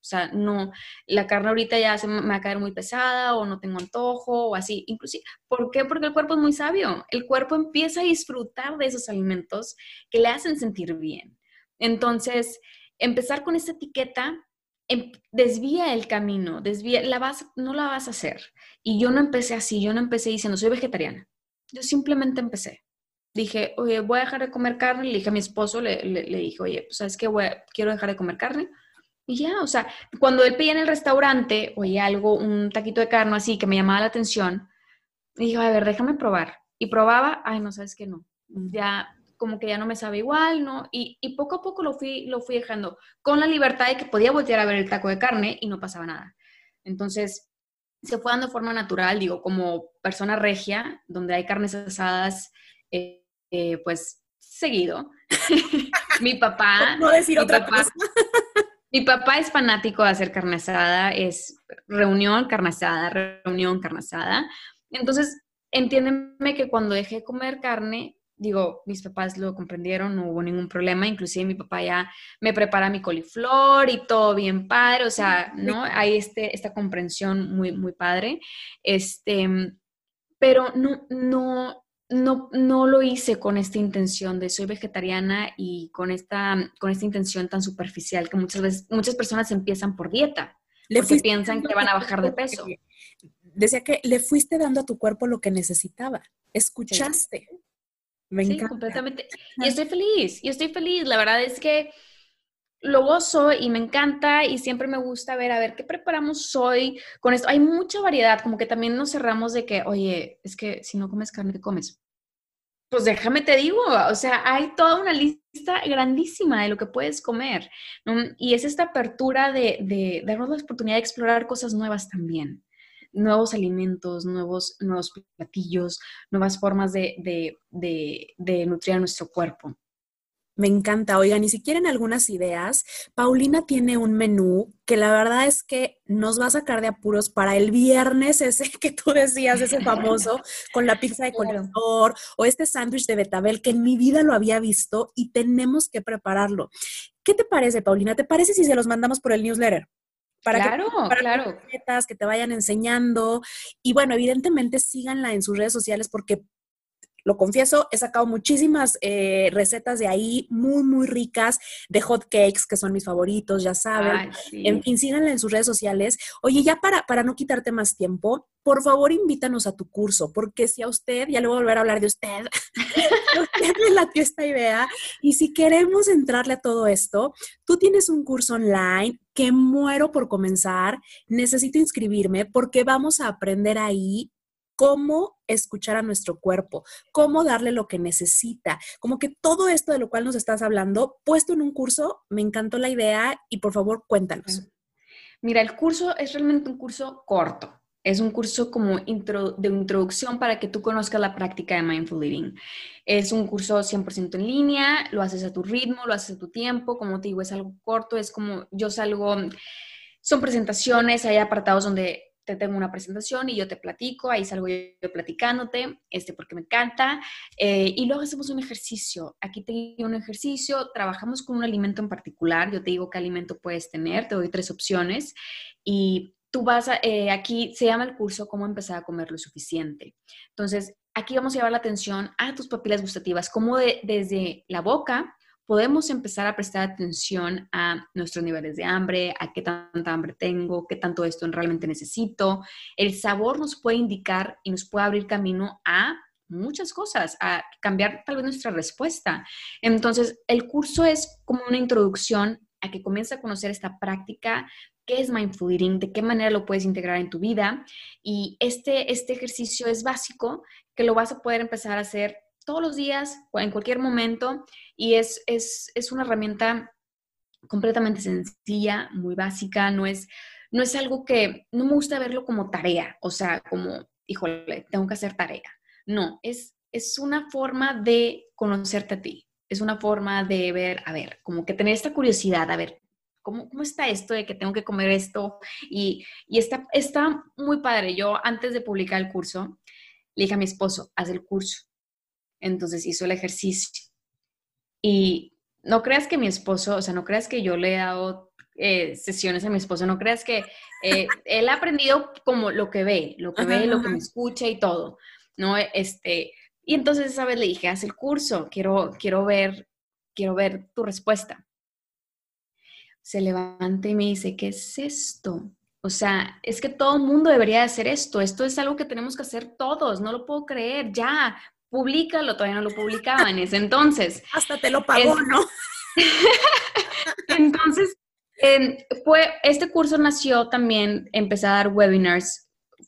O sea, no, la carne ahorita ya se me va a caer muy pesada o no tengo antojo o así. Inclusive, ¿por qué? Porque el cuerpo es muy sabio. El cuerpo empieza a disfrutar de esos alimentos que le hacen sentir bien. Entonces, empezar con esta etiqueta em, desvía el camino, desvía, la vas, no la vas a hacer. Y yo no empecé así, yo no empecé diciendo, soy vegetariana. Yo simplemente empecé. Dije, oye, voy a dejar de comer carne. Le dije a mi esposo, le, le, le dije, oye, pues, ¿sabes qué? Voy a- quiero dejar de comer carne. Y ya, o sea, cuando él pedía en el restaurante, oye, algo, un taquito de carne así que me llamaba la atención, dije, a ver, déjame probar. Y probaba, ay, no, sabes que no. Ya, como que ya no me sabe igual, ¿no? Y, y poco a poco lo fui, lo fui dejando, con la libertad de que podía voltear a ver el taco de carne y no pasaba nada. Entonces, se fue dando de forma natural, digo, como persona regia, donde hay carnes asadas, eh, eh, pues, seguido. Mi Por papá, no decir mi otra papá cosa. mi papá es fanático de hacer carne asada, es reunión, carne asada, reunión, carne asada. Entonces, entiéndeme que cuando dejé de comer carne, digo, mis papás lo comprendieron, no hubo ningún problema, inclusive mi papá ya me prepara mi coliflor y todo bien padre, o sea, ¿no? Hay este, esta comprensión muy, muy padre. Este, pero no, no, no, no lo hice con esta intención de soy vegetariana y con esta, con esta intención tan superficial que muchas veces, muchas personas empiezan por dieta, Le porque fuiste piensan dando que a van tu a bajar cuerpo de lo peso. que, decía que le fuiste dando a tu cuerpo lo que necesitaba. Sí, Escuchaste. Me sí, encanta. completamente. Y estoy feliz, y estoy feliz. La verdad es que lo gozo y me encanta y siempre me gusta ver, a ver, ¿qué preparamos hoy con esto? Hay mucha variedad, como que también nos cerramos de que, oye, es que si no comes carne, ¿qué comes? Pues déjame te digo, o sea, hay toda una lista grandísima de lo que puedes comer, ¿no? Y es esta apertura de, de darnos la oportunidad de explorar cosas nuevas también, nuevos alimentos, nuevos, nuevos platillos, nuevas formas de, de, de, de nutrir a nuestro cuerpo. Me encanta. Oigan, y si quieren algunas ideas, Paulina tiene un menú que la verdad es que nos va a sacar de apuros para el viernes ese que tú decías, ese famoso, con la pizza de Claro. coliflor o este sándwich de betabel que en mi vida lo había visto y tenemos que prepararlo. ¿Qué te parece, Paulina? ¿Te parece si se los mandamos por el newsletter? Para que Claro, para claro. recetas que te vayan enseñando y bueno, evidentemente síganla en sus redes sociales porque lo confieso, he sacado muchísimas eh, recetas de ahí, muy, muy ricas, de hot cakes, que son mis favoritos, ya saben. Ay, En sí. fin, síganla en sus redes sociales. Oye, ya para, para no quitarte más tiempo, por favor invítanos a tu curso, porque si a usted, ya le voy a volver a hablar de usted, si a usted le latió esta idea, y si queremos entrarle a todo esto, tú tienes un curso online que muero por comenzar, necesito inscribirme porque vamos a aprender ahí cómo escuchar a nuestro cuerpo, cómo darle lo que necesita, como que todo esto de lo cual nos estás hablando, puesto en un curso, me encantó la idea y por favor cuéntanos. Mira, el curso es realmente un curso corto. Es un curso como intro, de introducción para que tú conozcas la práctica de Mindful Eating. Es un curso cien por ciento en línea, lo haces a tu ritmo, lo haces a tu tiempo. Como te digo, es algo corto, es como yo salgo, son presentaciones, hay apartados donde te tengo una presentación y yo te platico, ahí salgo yo platicándote, este, porque me encanta, eh, y luego hacemos un ejercicio. Aquí te digo un ejercicio, trabajamos con un alimento en particular, yo te digo qué alimento puedes tener, te doy tres opciones, y tú vas a, eh, aquí se llama el curso Cómo empezar a comer lo suficiente. Entonces, aquí vamos a llevar la atención a tus papilas gustativas, cómo de, desde la boca podemos empezar a prestar atención a nuestros niveles de hambre, a qué tanta hambre tengo, qué tanto de esto realmente necesito. El sabor nos puede indicar y nos puede abrir camino a muchas cosas, a cambiar tal vez nuestra respuesta. Entonces, el curso es como una introducción a que comiences a conocer esta práctica, qué es mindful eating, de qué manera lo puedes integrar en tu vida. Y este, este ejercicio es básico, que lo vas a poder empezar a hacer todos los días o en cualquier momento y es, es, es una herramienta completamente sencilla, muy básica, no es, no es algo que, no me gusta verlo como tarea, o sea, como, híjole, tengo que hacer tarea. No, es, es una forma de conocerte a ti, es una forma de ver, a ver, como que tener esta curiosidad, a ver, ¿cómo, cómo está esto de que tengo que comer esto? Y, y está, está muy padre. Yo antes de publicar el curso, le dije a mi esposo, haz el curso. Entonces hizo el ejercicio. Y no creas que mi esposo, o sea, no creas que yo le he dado eh, sesiones a mi esposo. No creas que eh, él ha aprendido como lo que ve, lo que Ajá, ve, lo ajá. que me escucha y todo, ¿no? Este, y entonces esa vez le dije, haz el curso, quiero, quiero ver, quiero ver tu respuesta. Se levanta y me dice, ¿qué es esto? O sea, es que todo el mundo debería de hacer esto. Esto es algo que tenemos que hacer todos. No lo puedo creer. Ya, públicalo. Todavía no lo publicaba en ese entonces. Hasta te lo pagó, Es, ¿no? entonces, eh, fue, este curso nació también, empecé a dar webinars.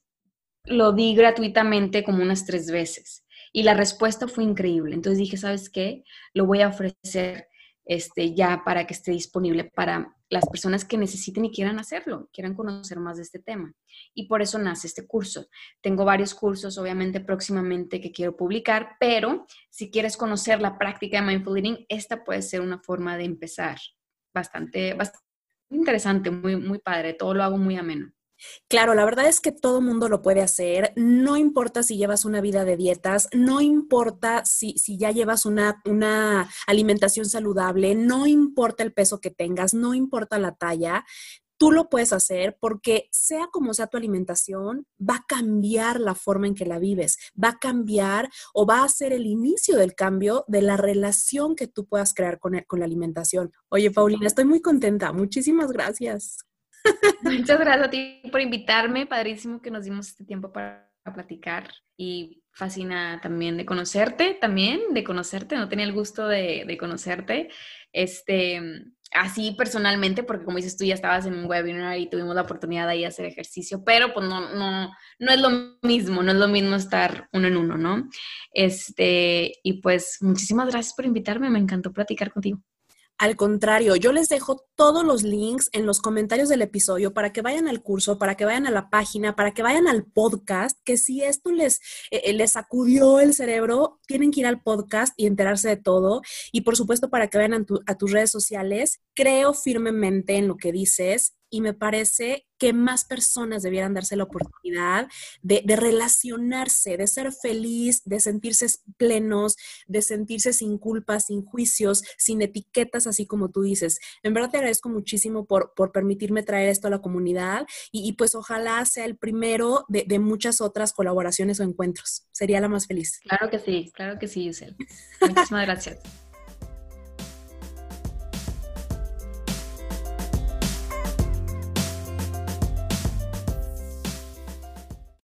Lo di gratuitamente como unas tres veces. Y la respuesta fue increíble. Entonces dije, ¿sabes qué? Lo voy a ofrecer este, ya para que esté disponible para las personas que necesiten y quieran hacerlo, quieran conocer más de este tema. Y por eso nace este curso. Tengo varios cursos, obviamente, próximamente que quiero publicar, pero si quieres conocer la práctica de Mindful Eating, esta puede ser una forma de empezar bastante, bastante interesante, muy, muy padre. Todo lo hago muy ameno. Claro, la verdad es que todo mundo lo puede hacer, no importa si llevas una vida de dietas, no importa si, si ya llevas una, una alimentación saludable, no importa el peso que tengas, no importa la talla, tú lo puedes hacer porque sea como sea tu alimentación, va a cambiar la forma en que la vives, va a cambiar o va a ser el inicio del cambio de la relación que tú puedas crear con, el, con la alimentación. Oye, Paulina, estoy muy contenta, muchísimas gracias. Muchas gracias a ti por invitarme. Padrísimo que nos dimos este tiempo para platicar y fascina también de conocerte, también de conocerte. No tenía el gusto de, de conocerte, este, así personalmente, porque como dices tú ya estabas en un webinar y tuvimos la oportunidad de ahí hacer ejercicio, pero pues no, no, no es lo mismo, no es lo mismo estar uno en uno, ¿no? Este, y pues muchísimas gracias por invitarme. Me encantó platicar contigo. Al contrario, yo les dejo todos los links en los comentarios del episodio para que vayan al curso, para que vayan a la página, para que vayan al podcast, que si esto les, eh, les sacudió el cerebro, tienen que ir al podcast y enterarse de todo. Y por supuesto, para que vayan a, tu, a tus redes sociales. Creo firmemente en lo que dices y me parece que más personas debieran darse la oportunidad de, de relacionarse, de ser feliz, de sentirse plenos, de sentirse sin culpa, sin juicios, sin etiquetas, así como tú dices. En verdad te agradezco muchísimo por, por permitirme traer esto a la comunidad y, y pues ojalá sea el primero de, de muchas otras colaboraciones o encuentros. Sería la más feliz. Claro que sí, claro que sí, Giselle. Muchísimas gracias.